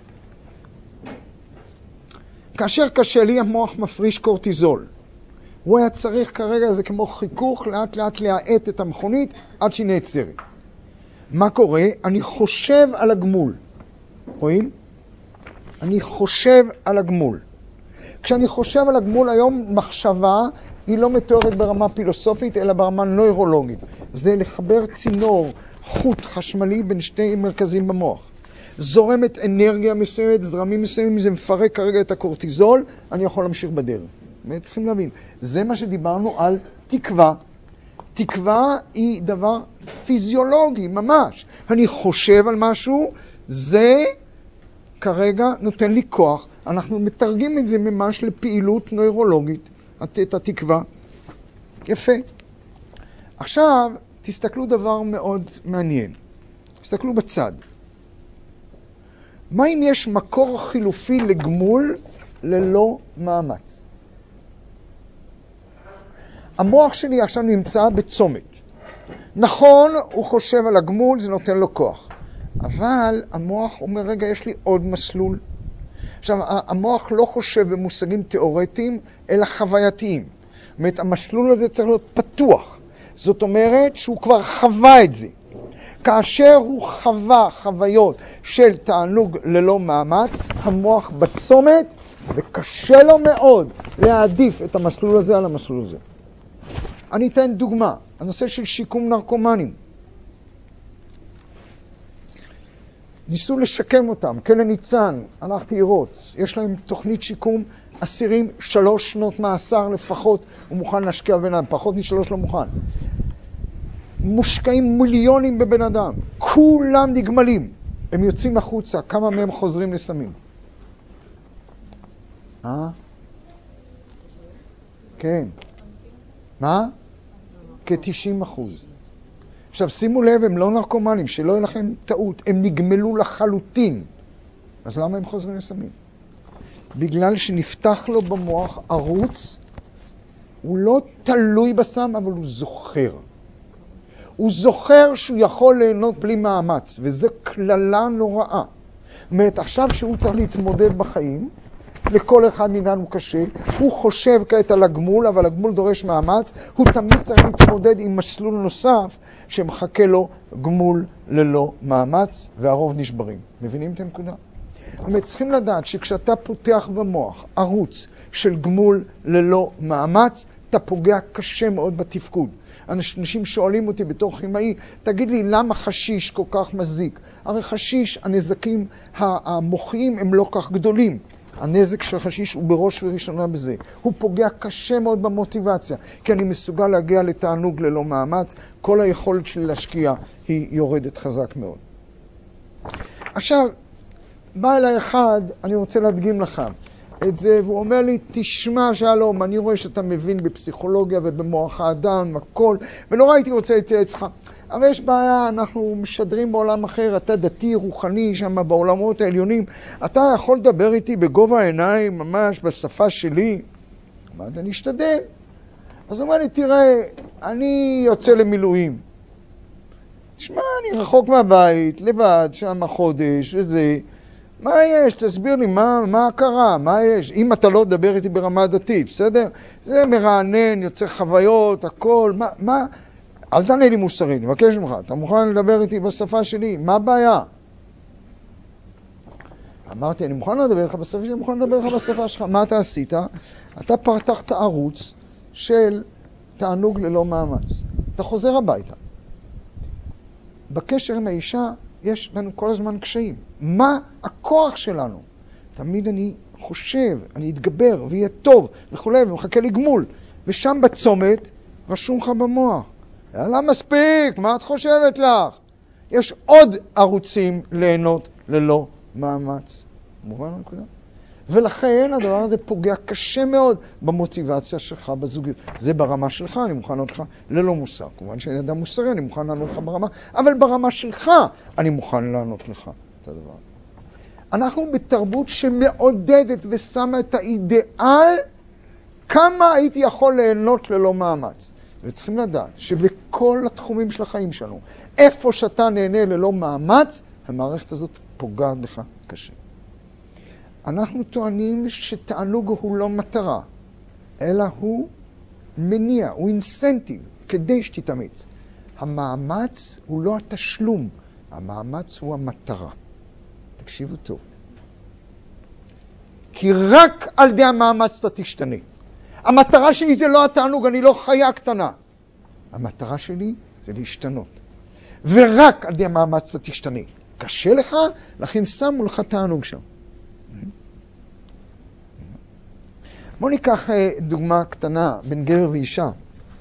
כאשר קשה לי, המוח מפריש קורטיזול. הוא היה צריך כרגע, זה כמו חיכוך, לאט לאט להאט את המכונית עד שהיא נעצרת. מה קורה? אני חושב על הגמול. רואים? אני חושב על הגמול. כשאני חושב על הגמול היום, מחשבה היא לא מתוארת ברמה פילוסופית, אלא ברמה נוירולוגית. זה לחבר צינור, חוט חשמלי בין שני מרכזים במוח. זורמת אנרגיה מסוימת, זרמים מסוימים, זה מפרק כרגע את הקורטיזול, אני יכול להמשיך בדרך. צריכים להבין, זה מה שדיברנו על תקווה. תקווה היא דבר פיזיולוגי, ממש. אני חושב על משהו, זה כרגע נותן לי כוח. אנחנו מתרגמים את זה ממש לפעילות נוירולוגית, את התקווה. יפה. עכשיו, תסתכלו דבר מאוד מעניין. תסתכלו בצד. מה אם יש מקור חילופי לגמול ללא מאמץ? המוח שלי עכשיו נמצא בצומת. נכון, הוא חושב על הגמול, זה נותן לו כוח. אבל המוח אומר, רגע, יש לי עוד מסלול. עכשיו, המוח לא חושב במושגים תיאורטיים, אלא חווייתיים. זאת אומרת, המסלול הזה צריך להיות פתוח. זאת אומרת שהוא כבר חווה את זה. כאשר הוא חווה חוויות של תענוג ללא מאמץ, המוח בצומת, וקשה לו מאוד להעדיף את המסלול הזה על המסלול הזה. אני אתן דוגמה, הנושא של שיקום נרקומנים. ניסו לשקם אותם, כלא ניצן, הלכתי לראות, יש להם תוכנית שיקום, אסירים שלוש שנות מאסר לפחות, הוא מוכן להשקיע בבן אדם, פחות משלוש לא מוכן. מושקעים מיליונים בבן אדם, כולם נגמלים, הם יוצאים החוצה, כמה מהם חוזרים לסמים? אה? כן. מה? כ-תשעים אחוז. עכשיו שימו לב, הם לא נרקומנים, שלא יהיה לכם טעות, הם נגמלו לחלוטין. אז למה הם חוזרים לסמים? בגלל שנפתח לו במוח ערוץ, הוא לא תלוי בסם, אבל הוא זוכר. הוא זוכר שהוא יכול ליהנות בלי מאמץ, וזו כללה נוראה. זאת אומרת, עכשיו שהוא צריך להתמודד בחיים, לכל אחד מאיתנו קשה, הוא חושב כעת על הגמול, אבל הגמול דורש מאמץ, הוא תמיד צריך להתמודד עם מסלול נוסף, שמחכה לו גמול ללא מאמץ, והרוב נשברים. מבינים את הנקודה? זאת אומרת, צריכים לדעת שכשאתה פותח במוח ערוץ של גמול ללא מאמץ, אתה פוגע קשה מאוד בתפקוד. אנשים שואלים אותי בתור כימאי, תגיד לי, למה חשיש כל כך מזיק? הרי חשיש, הנזקים המוחיים הם לא כך גדולים. הנזק של חשיש הוא בראש וראשונה בזה. הוא פוגע קשה מאוד במוטיבציה, כי אני מסוגל להגיע לתענוג ללא מאמץ, כל היכולת שלי להשקיע היא יורדת חזק מאוד. עכשיו, בא אליי אחד, אני רוצה להדגים לכם. את זה, והוא אומר לי, תשמע שלום, אני רואה שאתה מבין בפסיכולוגיה ובמוח האדם, הכל, ולא הייתי רוצה להתייעץ לך. אבל יש בעיה, אנחנו משדרים בעולם אחר, אתה דתי, רוחני, שם בעולמות העליונים, אתה יכול לדבר איתי בגובה העיניים, ממש בשפה שלי? אמרתי, אני אשתדל. אז הוא אומר לי, תראה, אני יוצא למילואים. תשמע, אני רחוק מהבית, לבד, שם חודש, וזה. מה יש? תסביר לי, מה, מה קרה? מה יש? אם אתה לא מדבר איתי ברמה דתית, בסדר? זה מרענן, יוצא חוויות, הכל, מה, מה? אל תענה לי מוסרי, אני מבקש ממך, אתה מוכן לדבר איתי בשפה שלי? מה הבעיה? אמרתי, אני מוכן לדבר לך בשפה שלי, אני מוכן לדבר לך בשפה שלך. מה אתה עשית? אתה פתחת ערוץ של תענוג ללא מאמץ. אתה חוזר הביתה. בקשר עם האישה יש לנו כל הזמן קשיים. מה הכוח שלנו? תמיד אני חושב, אני אתגבר ויהיה טוב וכו', ומחכה לי גמול. ושם בצומת רשום לך במוח. יאללה מספיק, מה את חושבת לך? יש עוד ערוצים ליהנות ללא מאמץ. מובן הנקודה? ולכן הדבר הזה פוגע קשה מאוד במוטיבציה שלך בזוגיות. זה ברמה שלך, אני מוכן לענות לך ללא מוסר. כמובן שאני אדם מוסרי, אני מוכן לענות לך ברמה, אבל ברמה שלך אני מוכן לענות לך את הדבר הזה. אנחנו בתרבות שמעודדת ושמה את האידיאל כמה הייתי יכול ליהנות ללא מאמץ. וצריכים לדעת שבכל התחומים של החיים שלנו, איפה שאתה נהנה ללא מאמץ, המערכת הזאת פוגעת בך קשה. אנחנו טוענים שתענוג הוא לא מטרה, אלא הוא מניע, הוא אינסנטיב, כדי שתתאמץ. המאמץ הוא לא התשלום, המאמץ הוא המטרה. תקשיבו טוב. כי רק על ידי המאמץ אתה תשתנה. המטרה שלי זה לא התענוג, אני לא חיה קטנה. המטרה שלי זה להשתנות. ורק על ידי המאמץ אתה תשתנה. קשה לך, לכן שמו לך תענוג שם. בוא ניקח דוגמה קטנה בין גבר ואישה.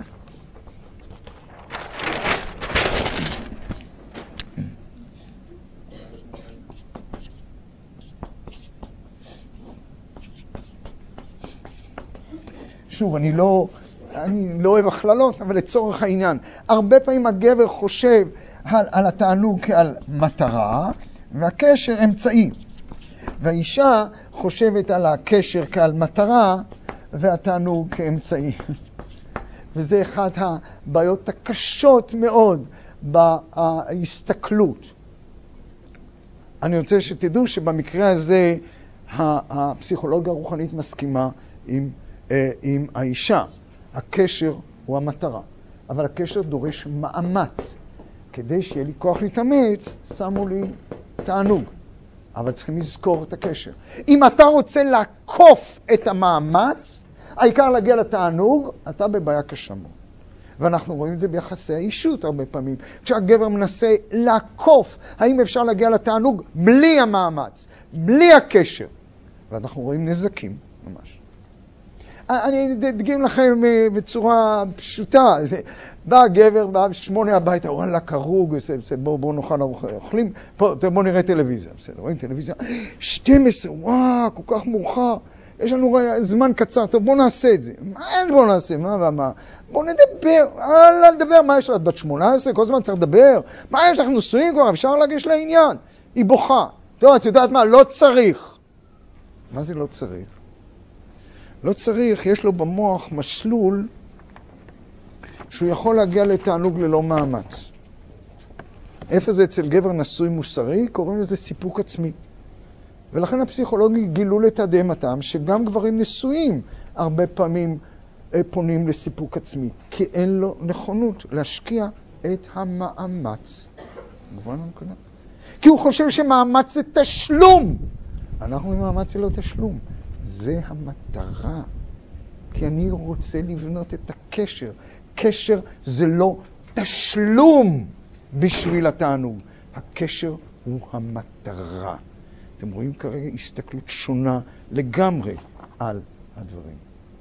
שוב, אני לא, אני לא אוהב הכללות, אבל לצורך העניין. הרבה פעמים הגבר חושב על, על התענוג כעל מטרה, והקשר אמצעי. והאישה חושבת על הקשר כעל מטרה, והתענוג כאמצעי. וזה אחת הבעיות הקשות מאוד בהסתכלות. אני רוצה שתדעו שבמקרה הזה הפסיכולוגיה הרוחנית מסכימה עם, עם האישה. הקשר הוא המטרה, אבל הקשר דורש מאמץ. כדי שיהיה לי כוח להתאמץ, שמו לי תענוג. אבל צריכים לזכור את הקשר. אם אתה רוצה לעקוף את המאמץ, העיקר להגיע לתענוג, אתה בבעיה קשה מאוד. ואנחנו רואים את זה ביחסי האישות הרבה פעמים. כשהגבר מנסה לעקוף, האם אפשר להגיע לתענוג בלי המאמץ, בלי הקשר. ואנחנו רואים נזקים ממש. אני אדגים לכם בצורה פשוטה. בא הגבר, בא שמונה הביתה, וואלה, קרוג, בואו בוא נאכל אוכלים, בואו נראה טלוויזיה, בסדר, רואים טלוויזיה, שתים עשרה, וואו, כל כך מאוחר, יש לנו זמן קצר, טוב, בואו נעשה את זה. מה אין בואו נעשה? מה, מה? בואו נדבר, לא לדבר, מה יש לך? בת שמונה עשרה, כל זמן צריך לדבר, מה יש לך? נשואים כבר, אפשר להגיש לעניין. היא בוכה. טוב, את יודעת מה? לא צריך. מה זה לא צריך? לא צריך, יש לו במוח מסלול שהוא יכול להגיע לתענוג ללא מאמץ. איפה זה אצל גבר נשוי מוסרי? קוראים לזה סיפוק עצמי. ולכן הפסיכולוגים גילו לתדהמתם שגם גברים נשואים הרבה פעמים פונים לסיפוק עצמי, כי אין לו נכונות להשקיע את המאמץ. מובן הנקודה? כי הוא חושב שמאמץ זה תשלום. אנחנו עם מאמץ זה לא תשלום. זה המטרה. כי אני רוצה לבנות את הקשר. קשר זה לא תשלום בשביל התענוג. הקשר הוא המטרה. אתם רואים כרגע הסתכלות שונה לגמרי על הדברים.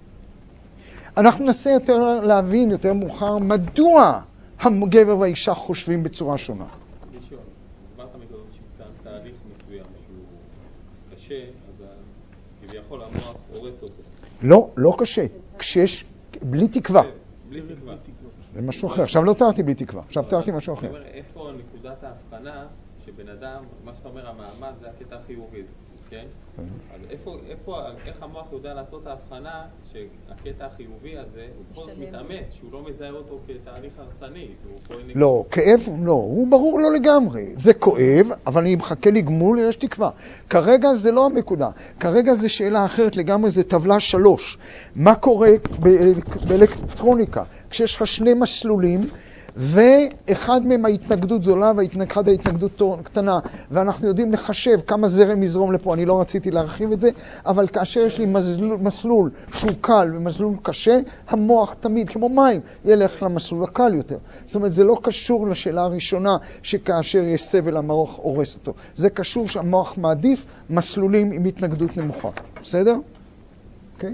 אנחנו ננסה יותר להבין, יותר מאוחר, מדוע הגבר והאישה חושבים בצורה שונה. לשאול, הסברת מקודם שכאן תהליך מסוים שהוא קשה, אז כביכול המוח הורס אותו. לא, לא קשה. כשיש, בלי תקווה. בלי תקווה. זה משהו אחר. עכשיו לא תיארתי בלי תקווה. עכשיו תיארתי משהו אחר. אני אומר, איפה נקודת ההבחנה שבן אדם, מה שאתה אומר, המעמד זה הקטע החיובי, כן? אז איפה, איפה, איך המוח יודע לעשות ההבחנה שהקטע החיובי הזה, הוא בכל זאת מתאמץ, שהוא לא מזהה אותו כתהליך הרסני? לא, כאב, לא, הוא ברור לא לגמרי. זה כואב, אבל אני מחכה לגמול, יש תקווה. כרגע זה לא הנקודה. כרגע זה שאלה אחרת לגמרי, זה טבלה שלוש. מה קורה באלקטרוניקה? כשיש לך שני מסלולים, ואחד מהם ההתנגדות גדולה ואחד ההתנגדות קטנה, ואנחנו יודעים לחשב כמה זרם יזרום לפה. אני לא רציתי להרחיב את זה, אבל כאשר יש לי מסלול, מסלול שהוא קל ומסלול קשה, המוח תמיד, כמו מים, ילך למסלול הקל יותר. זאת אומרת, זה לא קשור לשאלה הראשונה שכאשר יש סבל המוח הורס אותו. זה קשור שהמוח מעדיף מסלולים עם התנגדות נמוכה. בסדר? אוקיי?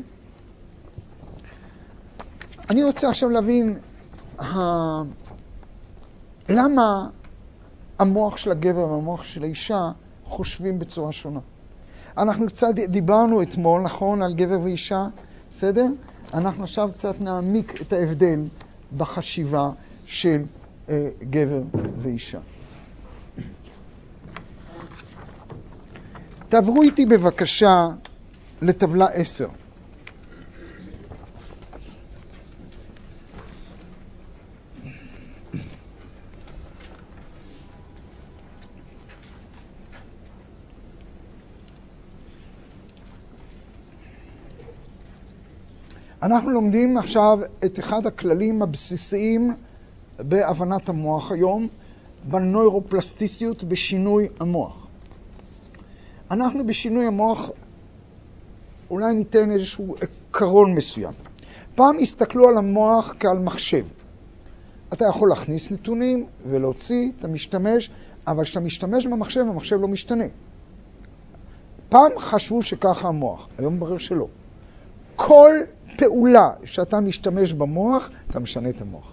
אני רוצה עכשיו להבין ה... למה המוח של הגבר והמוח של האישה חושבים בצורה שונה. אנחנו קצת דיברנו אתמול, נכון, על גבר ואישה, בסדר? אנחנו עכשיו קצת נעמיק את ההבדל בחשיבה של אה, גבר ואישה. תעברו איתי בבקשה לטבלה עשר. אנחנו לומדים עכשיו את אחד הכללים הבסיסיים בהבנת המוח היום, בנוירופלסטיסיות, בשינוי המוח. אנחנו בשינוי המוח אולי ניתן איזשהו עקרון מסוים. פעם הסתכלו על המוח כעל מחשב. אתה יכול להכניס נתונים ולהוציא, אתה משתמש, אבל כשאתה משתמש במחשב, המחשב לא משתנה. פעם חשבו שככה המוח, היום ברור שלא. כל פעולה שאתה משתמש במוח, אתה משנה את המוח.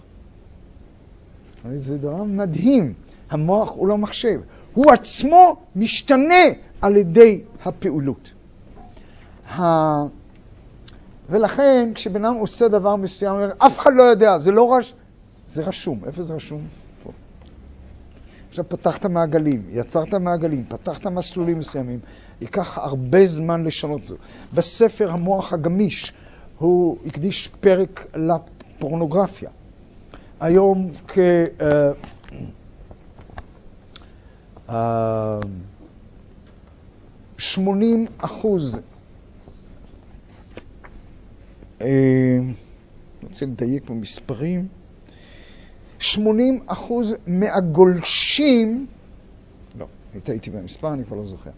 זה דבר מדהים. המוח הוא לא מחשב. הוא עצמו משתנה על ידי הפעולות. ה... ולכן, כשבן אדם עושה דבר מסוים, אף אחד לא יודע, זה לא רש... זה רשום. איפה זה רשום? פה. עכשיו פתחת מעגלים, יצרת מעגלים, פתחת מסלולים מסוימים. ייקח הרבה זמן לשנות זאת. בספר המוח הגמיש, הוא הקדיש פרק לפורנוגרפיה. היום כ... שמונים אחוז, אני רוצה לדייק במספרים, שמונים אחוז מהגולשים, לא, הייתי במספר, אני כבר לא זוכר,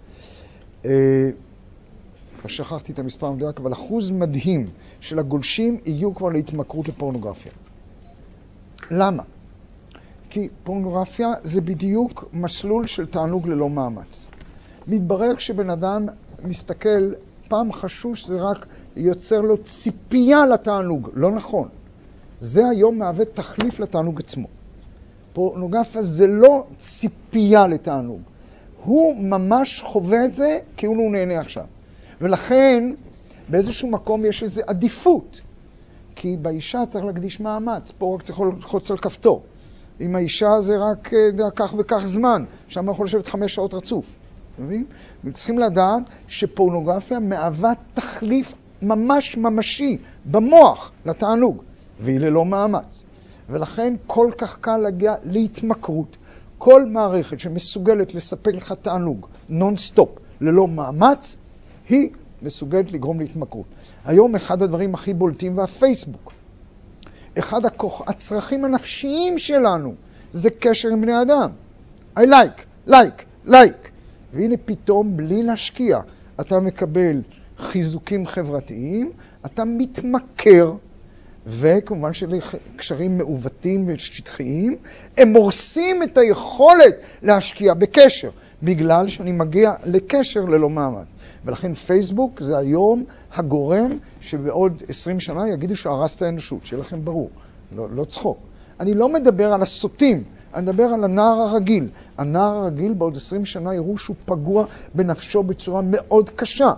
כבר שכחתי את המספר המדויק, אבל אחוז מדהים של הגולשים יהיו כבר להתמכרות לפורנוגרפיה. למה? כי פורנוגרפיה זה בדיוק מסלול של תענוג ללא מאמץ. מתברר כשבן אדם מסתכל, פעם חשוב שזה רק יוצר לו ציפייה לתענוג. לא נכון. זה היום מהווה תחליף לתענוג עצמו. פורנוגרפיה זה לא ציפייה לתענוג. הוא ממש חווה את זה כאילו הוא נהנה עכשיו. ולכן באיזשהו מקום יש איזו עדיפות. כי באישה צריך להקדיש מאמץ. פה רק צריך לחוץ על כפתור. עם האישה זה רק כך וכך זמן. שם יכול לשבת חמש שעות רצוף. מבין? וצריכים לדעת שפורנוגרפיה מהווה תחליף ממש ממשי במוח לתענוג. והיא ללא מאמץ. ולכן כל כך קל להגיע להתמכרות. כל מערכת שמסוגלת לספק לך תענוג, נון-סטופ, ללא מאמץ, היא מסוגלת לגרום להתמכרות. היום אחד הדברים הכי בולטים והפייסבוק. אחד הכוח, הצרכים הנפשיים שלנו זה קשר עם בני אדם. I like, like, like. והנה פתאום בלי להשקיע, אתה מקבל חיזוקים חברתיים, אתה מתמכר, וכמובן של קשרים מעוותים ושטחיים, הם הורסים את היכולת להשקיע בקשר, בגלל שאני מגיע לקשר ללא מעמד. ולכן פייסבוק זה היום הגורם שבעוד עשרים שנה יגידו שהרס את האנושות, שיהיה לכם ברור, לא, לא צחוק. אני לא מדבר על הסוטים, אני מדבר על הנער הרגיל. הנער הרגיל בעוד עשרים שנה יראו שהוא פגוע בנפשו בצורה מאוד קשה.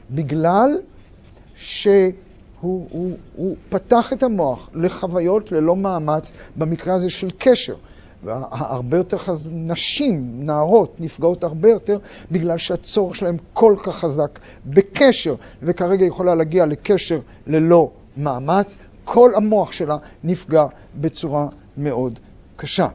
בגלל שהוא הוא, הוא פתח את המוח לחוויות ללא מאמץ, במקרה הזה של קשר. הרבה יותר חז... נשים, נערות, נפגעות הרבה יותר, בגלל שהצורך שלהם כל כך חזק בקשר, וכרגע יכולה להגיע לקשר ללא מאמץ, כל המוח שלה נפגע בצורה מאוד קשה.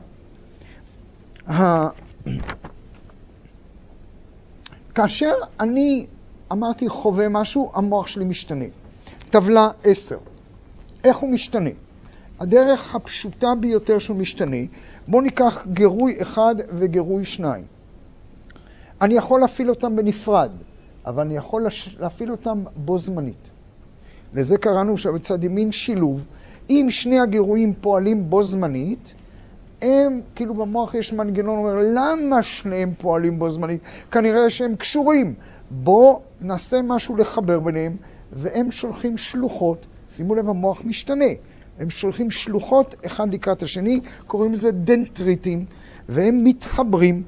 כאשר אני אמרתי חווה משהו, המוח שלי משתנה. טבלה עשר. איך הוא משתנה? הדרך הפשוטה ביותר שהוא משתנה, בואו ניקח גירוי אחד וגירוי שניים. אני יכול להפעיל אותם בנפרד, אבל אני יכול להפעיל אותם בו זמנית. לזה קראנו שבצד ימין שילוב. אם שני הגירויים פועלים בו זמנית, הם, כאילו במוח יש מנגנון, אומר, למה שניהם פועלים בו זמנית? כנראה שהם קשורים. בואו נעשה משהו לחבר ביניהם, והם שולחים שלוחות. שימו לב, המוח משתנה. הם שולחים שלוחות אחד לקראת השני, קוראים לזה דנטריטים, והם מתחברים.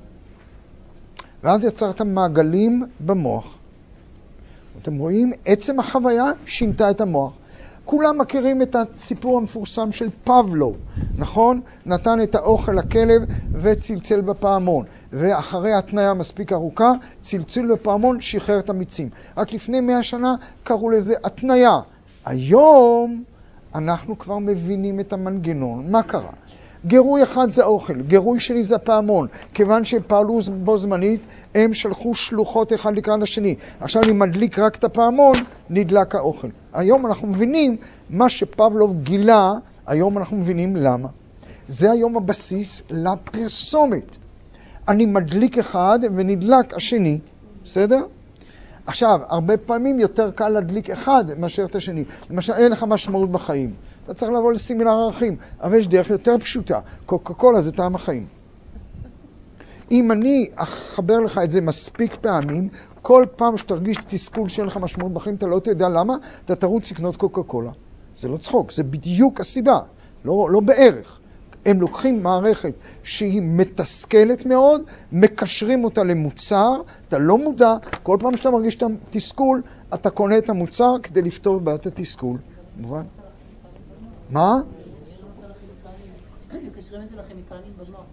ואז יצרתם מעגלים במוח. אתם רואים, עצם החוויה שינתה את המוח. כולם מכירים את הסיפור המפורסם של פבלוב, נכון? נתן את האוכל לכלב וצלצל בפעמון. ואחרי התניה מספיק ארוכה, צלצל בפעמון, שחרר את המיצים. רק לפני מאה שנה קראו לזה התניה. היום אנחנו כבר מבינים את המנגנון. מה קרה? גירוי אחד זה אוכל, גירוי שני זה פעמון. כיוון שהם פעלו בו זמנית, הם שלחו שלוחות אחד לקראת השני. עכשיו אני מדליק רק את הפעמון, נדלק האוכל. היום אנחנו מבינים מה שפבלוב גילה, היום אנחנו מבינים למה. זה היום הבסיס לפרסומת. אני מדליק אחד ונדלק השני, בסדר? עכשיו, הרבה פעמים יותר קל להדליק אחד מאשר את השני. למשל, אין לך משמעות בחיים. אתה צריך לבוא לסימילר ערכים, אבל יש דרך יותר פשוטה. קוקה קולה זה טעם החיים. אם אני אחבר לך את זה מספיק פעמים, כל פעם שתרגיש תסכול שאין לך משמעות בחיים, אתה לא תדע למה, אתה תרוץ לקנות קוקה קולה. זה לא צחוק, זה בדיוק הסיבה, לא, לא בערך. הם לוקחים מערכת שהיא מתסכלת מאוד, מקשרים אותה למוצר, אתה לא מודע, כל פעם שאתה מרגיש את התסכול, אתה קונה את המוצר כדי לפתור את בעיית התסכול. מובן? מה? מקשרים את זה לכימיקלים במוח.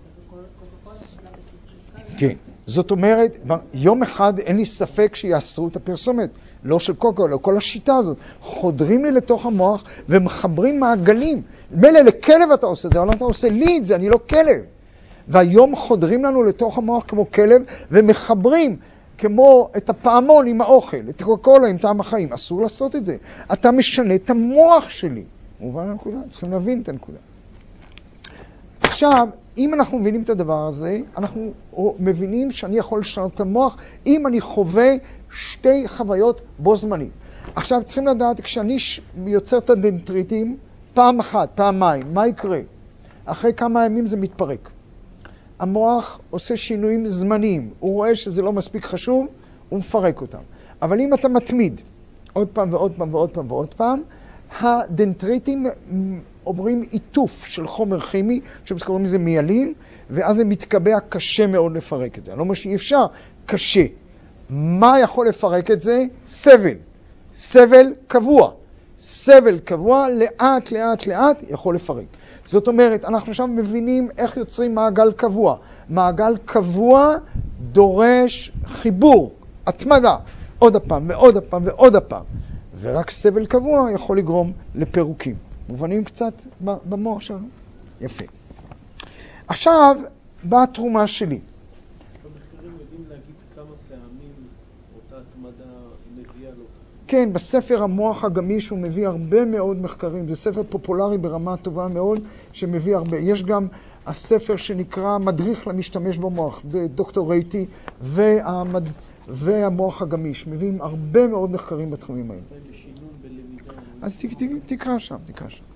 כן. זאת אומרת, יום אחד אין לי ספק שיאסרו את הפרסומת, לא של קוקה, לא כל השיטה הזאת. חודרים לי לתוך המוח ומחברים מעגלים. מילא לכלב אתה עושה את זה, אבל אתה עושה לי את זה, אני לא כלב. והיום חודרים לנו לתוך המוח כמו כלב ומחברים כמו את הפעמון עם האוכל, את הקוקולה עם טעם החיים. אסור לעשות את זה. אתה משנה את המוח שלי. מובן הנקודה? צריכים להבין את הנקודה. עכשיו, אם אנחנו מבינים את הדבר הזה, אנחנו מבינים שאני יכול לשנות את המוח אם אני חווה שתי חוויות בו זמנית. עכשיו צריכים לדעת, כשאני יוצר את הדנטריטים, פעם אחת, פעמיים, מה יקרה? אחרי כמה ימים זה מתפרק. המוח עושה שינויים זמניים, הוא רואה שזה לא מספיק חשוב, הוא מפרק אותם. אבל אם אתה מתמיד, עוד פעם ועוד פעם ועוד פעם ועוד פעם, הדנטריטים עוברים עיטוף של חומר כימי, שקוראים לזה מיילין, ואז זה מתקבע קשה מאוד לפרק את זה. אני לא אומר שאי אפשר, קשה. מה יכול לפרק את זה? סבל. סבל קבוע. סבל קבוע, לאט לאט לאט יכול לפרק. זאת אומרת, אנחנו עכשיו מבינים איך יוצרים מעגל קבוע. מעגל קבוע דורש חיבור, התמדה, עוד הפעם ועוד הפעם ועוד הפעם. ורק סבל קבוע יכול לגרום לפירוקים. מובנים קצת במוח שלנו? יפה. עכשיו, באה התרומה שלי. במחקרים יודעים להגיד כמה פעמים אותה התמדה מביאה לו. כן, בספר המוח הגמיש הוא מביא הרבה מאוד מחקרים. זה ספר פופולרי ברמה טובה מאוד, שמביא הרבה. יש גם הספר שנקרא מדריך למשתמש במוח, דוקטור רייטי, והמד... והמוח הגמיש. מביאים הרבה מאוד מחקרים בתחומים האלה. אז ת, ת, תקרא שם, תקרא שם.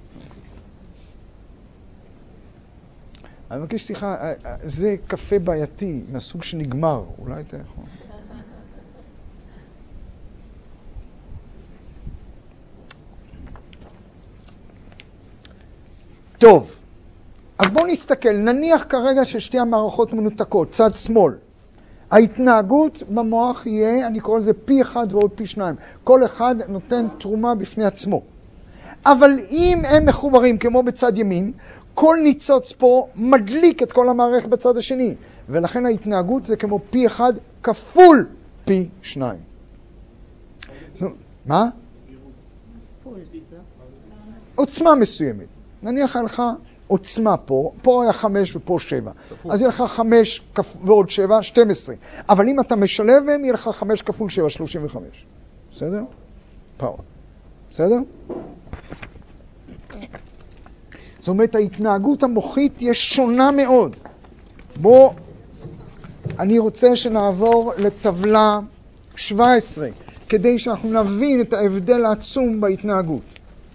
אני מבקש, סליחה, זה קפה בעייתי, מהסוג שנגמר. אולי אתה יכול. טוב, אז בואו נסתכל. נניח כרגע ששתי המערכות מנותקות, צד שמאל. ההתנהגות במוח יהיה, אני קורא לזה פי אחד ועוד פי שניים. כל אחד נותן תרומה בפני עצמו. אבל אם הם מחוברים כמו בצד ימין, כל ניצוץ פה מדליק את כל המערכת בצד השני. ולכן ההתנהגות זה כמו פי אחד כפול פי שניים. מה? עוצמה מסוימת. נניח לך עוצמה פה, פה היה חמש ופה שבע. אז יהיה לך חמש ועוד שבע, שתים עשרה. אבל אם אתה משלב מהם, יהיה לך חמש כפול שבע, שלושים וחמש. בסדר? פאור. בסדר? זאת אומרת, ההתנהגות המוחית תהיה שונה מאוד. בוא, אני רוצה שנעבור לטבלה שבע עשרה, כדי שאנחנו נבין את ההבדל העצום בהתנהגות.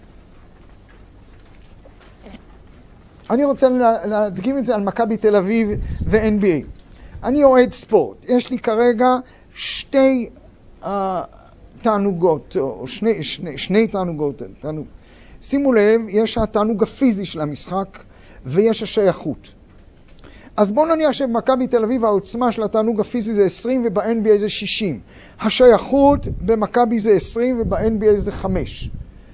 אני רוצה להדגים את זה על מכבי תל אביב ו-אן בי איי. אני אוהד ספורט. יש לי כרגע שתי uh, תענוגות, או שני, שני, שני תענוגות. תענוג. שימו לב, יש התענוג הפיזי של המשחק ויש השייכות. אז בואו נניח שבמכבי תל אביב העוצמה של התענוג הפיזי זה עשרים וב-אן בי איי זה שישים. השייכות במכבי זה עשרים וב-אן בי איי זה חמש.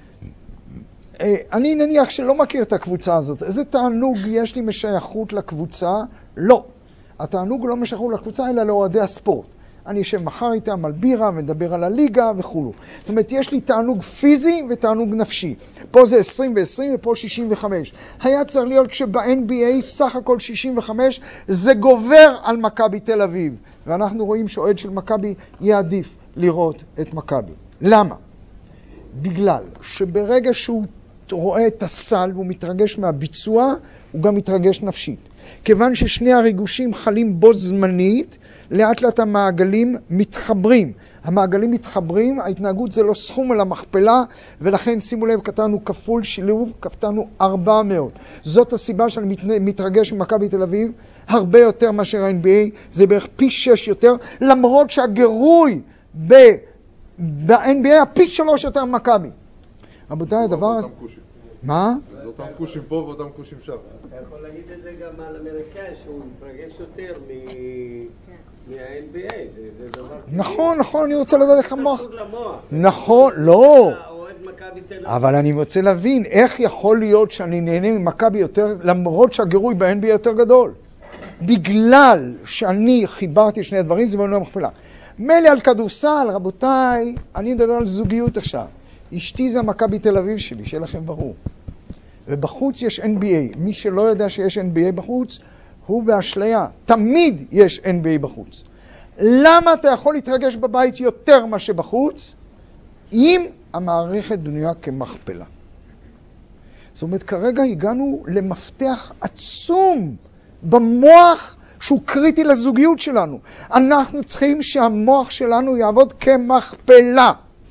אני נניח שלא מכיר את הקבוצה הזאת. איזה תענוג יש לי משייכות לקבוצה? לא. התענוג לא משייכות לקבוצה אלא לאוהדי הספורט. אני אשב מחר איתם על בירה ונדבר על הליגה וכו'. זאת אומרת, יש לי תענוג פיזי ותענוג נפשי. פה זה עשרים ו-עשרים ופה שישים וחמש. היה צריך להיות שב-אן בי איי סך הכל שישים וחמש, זה גובר על מכבי תל אביב. ואנחנו רואים שאוהד של מכבי יעדיף לראות את מכבי. למה? בגלל שברגע שהוא רואה את הסל והוא מתרגש מהביצוע, הוא גם מתרגש נפשית. כיוון ששני הריגושים חלים בו זמנית, לאט לאט המעגלים מתחברים. המעגלים מתחברים, ההתנהגות זה לא סכום אלא מכפלה, ולכן שימו לב, כתבנו כפול שילוב, כתבנו ארבע מאות. זאת הסיבה שאני מתרגש ממכבי תל אביב, הרבה יותר מאשר ה-אן בי איי, זה בערך פי שש יותר, למרות שהגירוי ב-אן בי איי הפי שלוש יותר ממכבי. רבותיי, הדבר הזה... מה? זה אותם קושים פה ואותם קושים שם. אתה יכול להגיד את זה גם על אמריקאי, שהוא מתרגש יותר מה-אן בי איי. נכון, נכון, אני רוצה לדעת איך המוח. נכון, לא. אבל אני רוצה להבין, איך יכול להיות שאני נהנה ממכבי יותר, למרות שהגירוי ב-אן בי איי יותר גדול? בגלל שאני חיברתי שני הדברים, זה מאוד מכפלה. מלא על כדורסל, רבותיי, אני מדבר על זוגיות עכשיו. אשתי זה מכבי תל אביב שלי, שיהיה לכם ברור. ובחוץ יש אן בי איי. מי שלא יודע שיש אן בי איי בחוץ, הוא באשליה. תמיד יש אן בי איי בחוץ. למה אתה יכול להתרגש בבית יותר מה שבחוץ? אם המערכת בנויה כמכפלה. זאת אומרת, כרגע הגענו למפתח עצום במוח שהוא קריטי לזוגיות שלנו. אנחנו צריכים שהמוח שלנו יעבוד כמכפלה.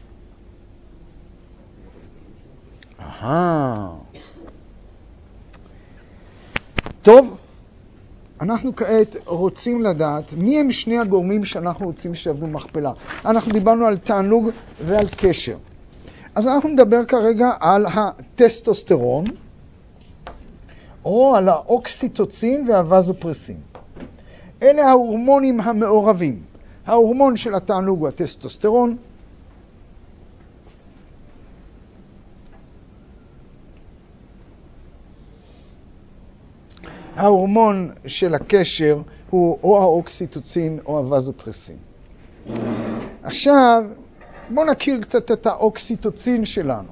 אהה. טוב, אנחנו כעת רוצים לדעת מי הם שני הגורמים שאנחנו רוצים שיעבדו מכפלה. אנחנו דיברנו על תענוג ועל קשר. אז אנחנו נדבר כרגע על הטסטוסטרון, או על האוקסיטוצין והווזופרסין. אלה ההורמונים המעורבים. ההורמון של התענוג הוא הטסטוסטרון, ההורמון של הקשר הוא או האוקסיטוצין או הווזופרסין. עכשיו, בואו נכיר קצת את האוקסיטוצין שלנו.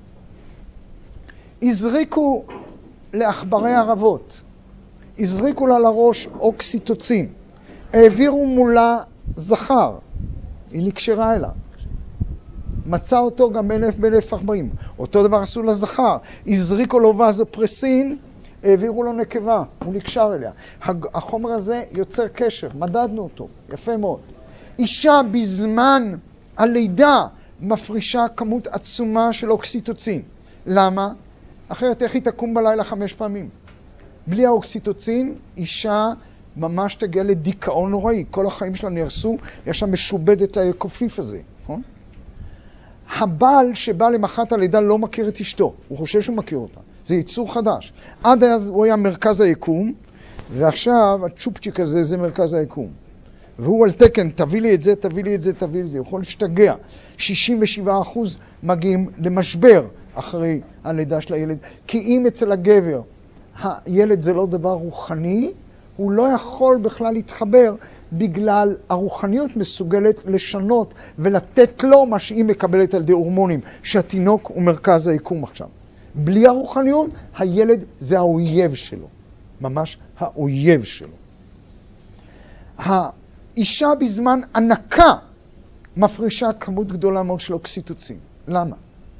הזריקו לעכברי ערבות, הזריקו לה לראש אוקסיטוצין, העבירו מולה זכר, היא נקשרה אליו. מצא אותו גם באלף באלף עכברים. אותו דבר עשו לזכר, הזריקו לו ווזופרסין, העבירו לו נקבה, הוא נקשר אליה. החומר הזה יוצר קשר, מדדנו אותו, יפה מאוד. אישה בזמן הלידה מפרישה כמות עצומה של אוקסיטוצין. למה? אחרת איך היא תקום בלילה חמש פעמים? בלי האוקסיטוצין, אישה ממש תגיע לדיכאון נוראי. כל החיים שלה נהרסו, יש שם משובדת לקופיף הזה. נכון? הבעל שבא למחרת הלידה לא מכיר את אשתו, הוא חושב שהוא מכיר אותה. זה ייצור חדש. עד אז הוא היה מרכז היקום, ועכשיו הצ'ופצ'יק הזה זה מרכז היקום. והוא על תקן, תביא לי את זה, תביא לי את זה, תביא לי את זה, הוא יכול להשתגע. שישים ושבעה אחוז מגיעים למשבר אחרי הלידה של הילד, כי אם אצל הגבר הילד זה לא דבר רוחני, הוא לא יכול בכלל להתחבר בגלל הרוחניות מסוגלת לשנות ולתת לו מה שהיא מקבלת על ידי הורמונים, שהתינוק הוא מרכז היקום עכשיו. בלי הרוחניות, הילד זה האויב שלו, ממש האויב שלו. האישה בזמן ענקה מפרישה כמות גדולה מאוד של אוקסיטוצין. למה?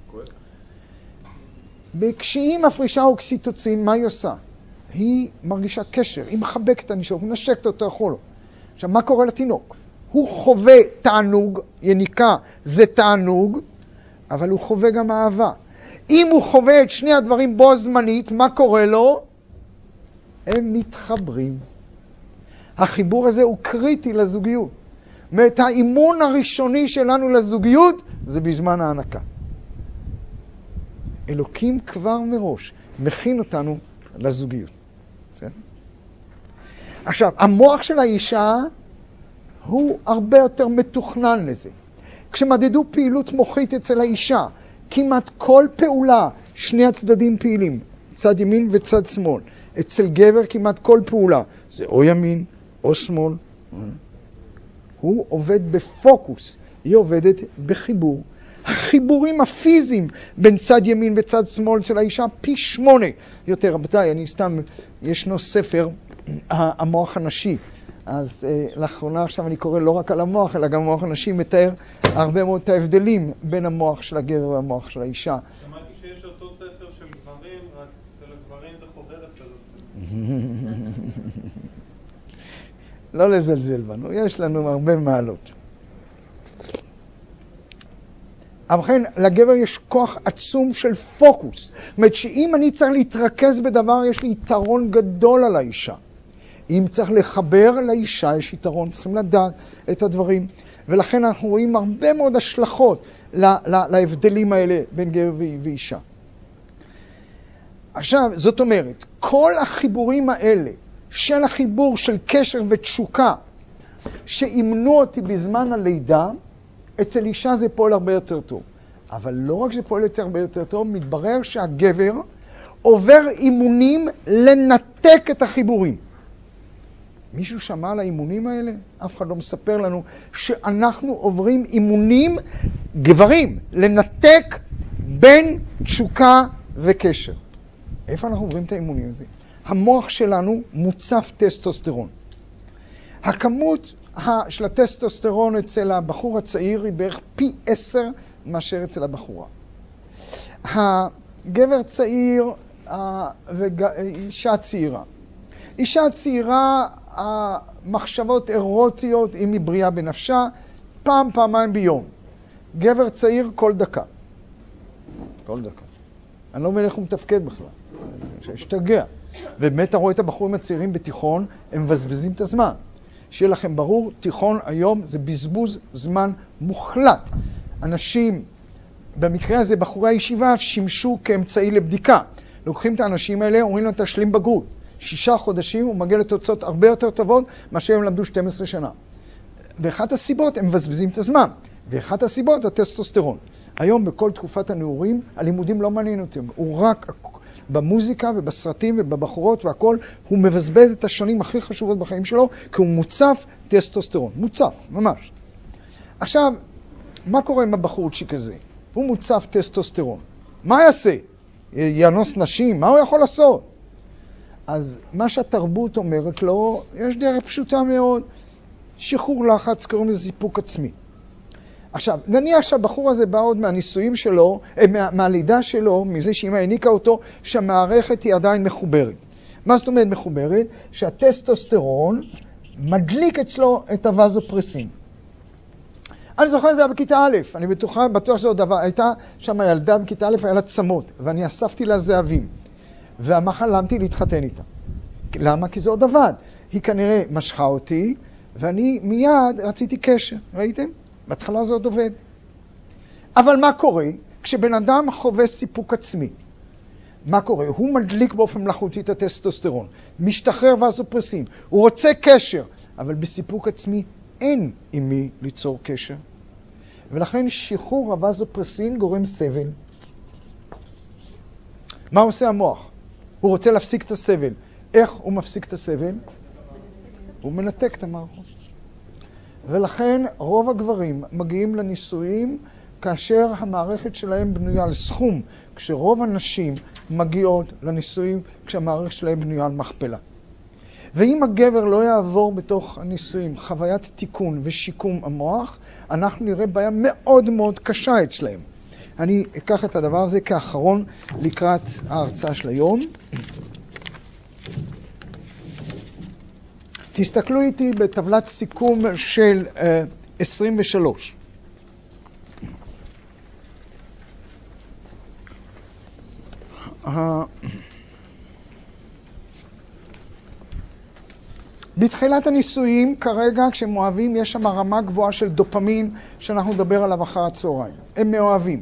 כשהיא מפרישה אוקסיטוצין, מה היא עושה? היא מרגישה קשר, היא מחבקת את הנשוק, היא נשקת אותו, יכול לו. עכשיו, מה קורה לתינוק? הוא חווה תענוג, יניקה זה תענוג, אבל הוא חווה גם אהבה. אם הוא חווה את שני הדברים בו זמנית, מה קורה לו? הם מתחברים. החיבור הזה הוא קריטי לזוגיות. ואת האימון הראשוני שלנו לזוגיות, זה בזמן ההנקה. אלוקים כבר מראש מכין אותנו לזוגיות. בסדר? עכשיו, המוח של האישה הוא הרבה יותר מתוכנן לזה. כשמדדו פעילות מוחית אצל האישה, כמעט כל פעולה, שני הצדדים פעילים, צד ימין וצד שמאל. אצל גבר כמעט כל פעולה, זה או ימין או שמאל. הוא עובד בפוקוס, היא עובדת בחיבור. החיבורים הפיזיים בין צד ימין וצד שמאל של האישה פי שמונה יותר. רבותיי, אני סתם, ישנו ספר, המוח הנשי. אז אה, לאחרונה עכשיו אני קורא לא רק על המוח, אלא גם המוח הנשי מתאר הרבה מאוד את ההבדלים בין המוח של הגבר והמוח של האישה. שמעתי שיש אותו ספר של גברים, רק אצל הגברים זה חוברת כזאת. לא לזלזל בנו, יש לנו הרבה מעלות. אבל כן, לגבר יש כוח עצום של פוקוס. זאת אומרת שאם אני צריך להתרכז בדבר, יש לי יתרון גדול על האישה. אם צריך לחבר לאישה, יש יתרון, צריכים לדעת את הדברים. ולכן אנחנו רואים הרבה מאוד השלכות לה, לה, להבדלים האלה בין גבר ואישה. עכשיו, זאת אומרת, כל החיבורים האלה, של החיבור של קשר ותשוקה, שאימנו אותי בזמן הלידה, אצל אישה זה פועל הרבה יותר טוב. אבל לא רק שזה פועל אצל הרבה יותר טוב, מתברר שהגבר עובר אימונים לנתק את החיבורים. מישהו שמע על האימונים האלה? אף אחד לא מספר לנו שאנחנו עוברים אימונים גברים, לנתק בין תשוקה וקשר. איפה אנחנו עוברים את האימונים הזה? המוח שלנו מוצף טסטוסטרון. הכמות של הטסטוסטרון אצל הבחור הצעיר היא בערך פי עשר מאשר אצל הבחורה. הגבר צעיר ואישה צעירה. אישה צעירה, המחשבות אירוטיות, אם היא בריאה בנפשה, פעם, פעמיים ביום. גבר צעיר כל דקה. כל דקה. אני לא מבין איך הוא מתפקד בכלל. שהשתגע. ובאמת אתה רואה את הבחורים הצעירים בתיכון, הם מבזבזים את הזמן. שיהיה לכם ברור, תיכון היום זה בזבוז זמן מוחלט. אנשים, במקרה הזה בחורי הישיבה, שימשו כאמצעי לבדיקה. לוקחים את האנשים האלה, אומרים להם תשלים בגרות. שישה חודשים הוא מגיע לתוצאות הרבה יותר טובות מאשר הם למדו שתים עשרה שנה. ואחת הסיבות הם מבזבזים את הזמן. ואחת הסיבות הטסטוסטרון. היום בכל תקופת הנעורים, הלימודים לא מעניין אותם. הוא רק במוזיקה ובסרטים ובבחורות והכל, הוא מבזבז את השנים הכי חשובות בחיים שלו, כי הוא מוצף טסטוסטרון. מוצף, ממש. עכשיו, מה קורה עם הבחורצ'יק הזה? הוא מוצף טסטוסטרון. מה יעשה? יאנוס נשים? מה הוא יכול לעשות? אז מה שהתרבות אומרת לו, יש דרך פשוטה מאוד, שחרור לחץ, קוראים לזה סיפוק עצמי. עכשיו, נניח שהבחור הזה בא עוד מהניסויים שלו, מה, מהלידה שלו, מזה שאמא העניקה אותו, שהמערכת היא עדיין מחוברת. מה זאת אומרת מחוברת? שהטסטוסטרון מדליק אצלו את הווזופרסין. אני זוכר את זה היה בכיתה א', אני בטוחה, בטוח שזה עוד דבר, הייתה שם ילדה בכיתה א', היה לה צמות, ואני אספתי לה זהבים. ומה חלמתי להתחתן איתה. למה? כי זה עוד עבד. היא כנראה משכה אותי, ואני מיד רציתי קשר. ראיתם? בהתחלה זה עוד עובד. אבל מה קורה? כשבן אדם חווה סיפוק עצמי, מה קורה? הוא מדליק באופן מלאכותי את הטסטוסטרון, משתחרר וזופרסין, הוא רוצה קשר, אבל בסיפוק עצמי אין עם מי ליצור קשר. ולכן שחרור הווזופרסין גורם סבל. מה עושה המוח? הוא רוצה להפסיק את הסבל. איך הוא מפסיק את הסבל? הוא מנתק את המערכות. ולכן רוב הגברים מגיעים לנישואים כאשר המערכת שלהם בנויה על סכום, כשרוב הנשים מגיעות לנישואים כשהמערכת שלהם בנויה על מכפלה. ואם הגבר לא יעבור בתוך הנישואים חוויית תיקון ושיקום המוח, אנחנו נראה בעיה מאוד מאוד קשה אצלהם. אני אקח את הדבר הזה כאחרון לקראת ההרצאה של היום. תסתכלו איתי בטבלת סיכום של uh, עשרים ושלוש. Uh, בתחילת הניסויים, כרגע כשהם מאוהבים, יש שם רמה גבוהה של דופמין שאנחנו נדבר עליו אחר הצהריים. הם מאוהבים.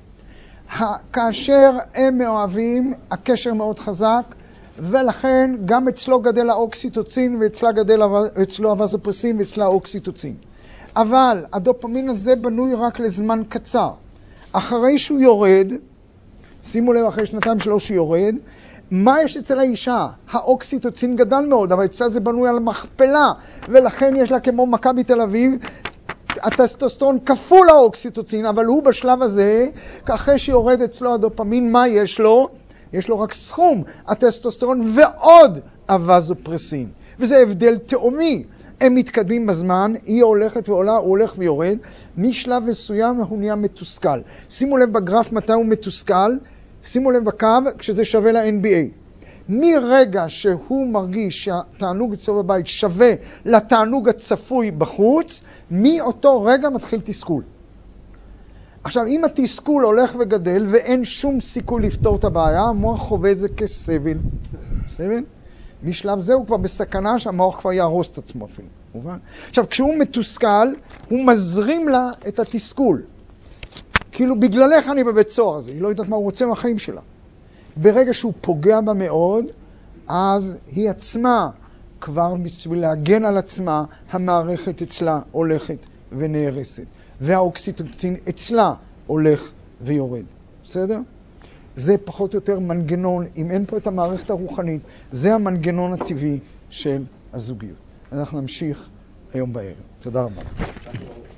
כאשר הם מאוהבים, הקשר מאוד חזק, ולכן גם אצלו גדל האוקסיטוצין, ואצלה גדל אצלו הווזופרסין, ואצלה האוקסיטוצין. אבל הדופמין הזה בנוי רק לזמן קצר. אחרי שהוא יורד, שימו לב, אחרי שנתיים שלוש שהוא יורד, מה יש אצל האישה? האוקסיטוצין גדל מאוד, אבל אצלה זה בנוי על מכפלה, ולכן יש לה כמו מכבי תל אביב, הטסטוסטרון כפול האוקסיטוצין, אבל הוא בשלב הזה, אחרי שיורד אצלו הדופמין, מה יש לו? יש לו רק סכום, הטסטוסטרון ועוד הווזופרסין. וזה הבדל תאומי. הם מתקדמים בזמן, היא הולכת ועולה, הוא הולך ויורד. משלב מסוים הוא נהיה מתוסכל. שימו לב בגרף מתי הוא מתוסכל, שימו לב בקו כשזה שווה ל-אן בי איי. מרגע שהוא מרגיש שהתענוג אצלו בבית שווה לתענוג הצפוי בחוץ, מאותו רגע מתחיל תסכול. עכשיו, אם התסכול הולך וגדל ואין שום סיכוי לפתור את הבעיה, המוח חווה את זה כסבל. סבל? משלב זה הוא כבר בסכנה שהמוח כבר יהרוס את עצמו אפילו. מובן? עכשיו, כשהוא מתוסכל, הוא מזרים לה את התסכול. כאילו, בגללך אני בבית סוהר הזה, היא לא יודעת מה הוא רוצה מהחיים שלה. ברגע שהוא פוגע בה מאוד, אז היא עצמה, כבר בשביל להגן על עצמה, המערכת אצלה הולכת ונהרסת. והאוקסיטוצין אצלה הולך ויורד. בסדר? זה פחות או יותר מנגנון, אם אין פה את המערכת הרוחנית, זה המנגנון הטבעי של הזוגיות. אנחנו נמשיך היום בערב. תודה רבה.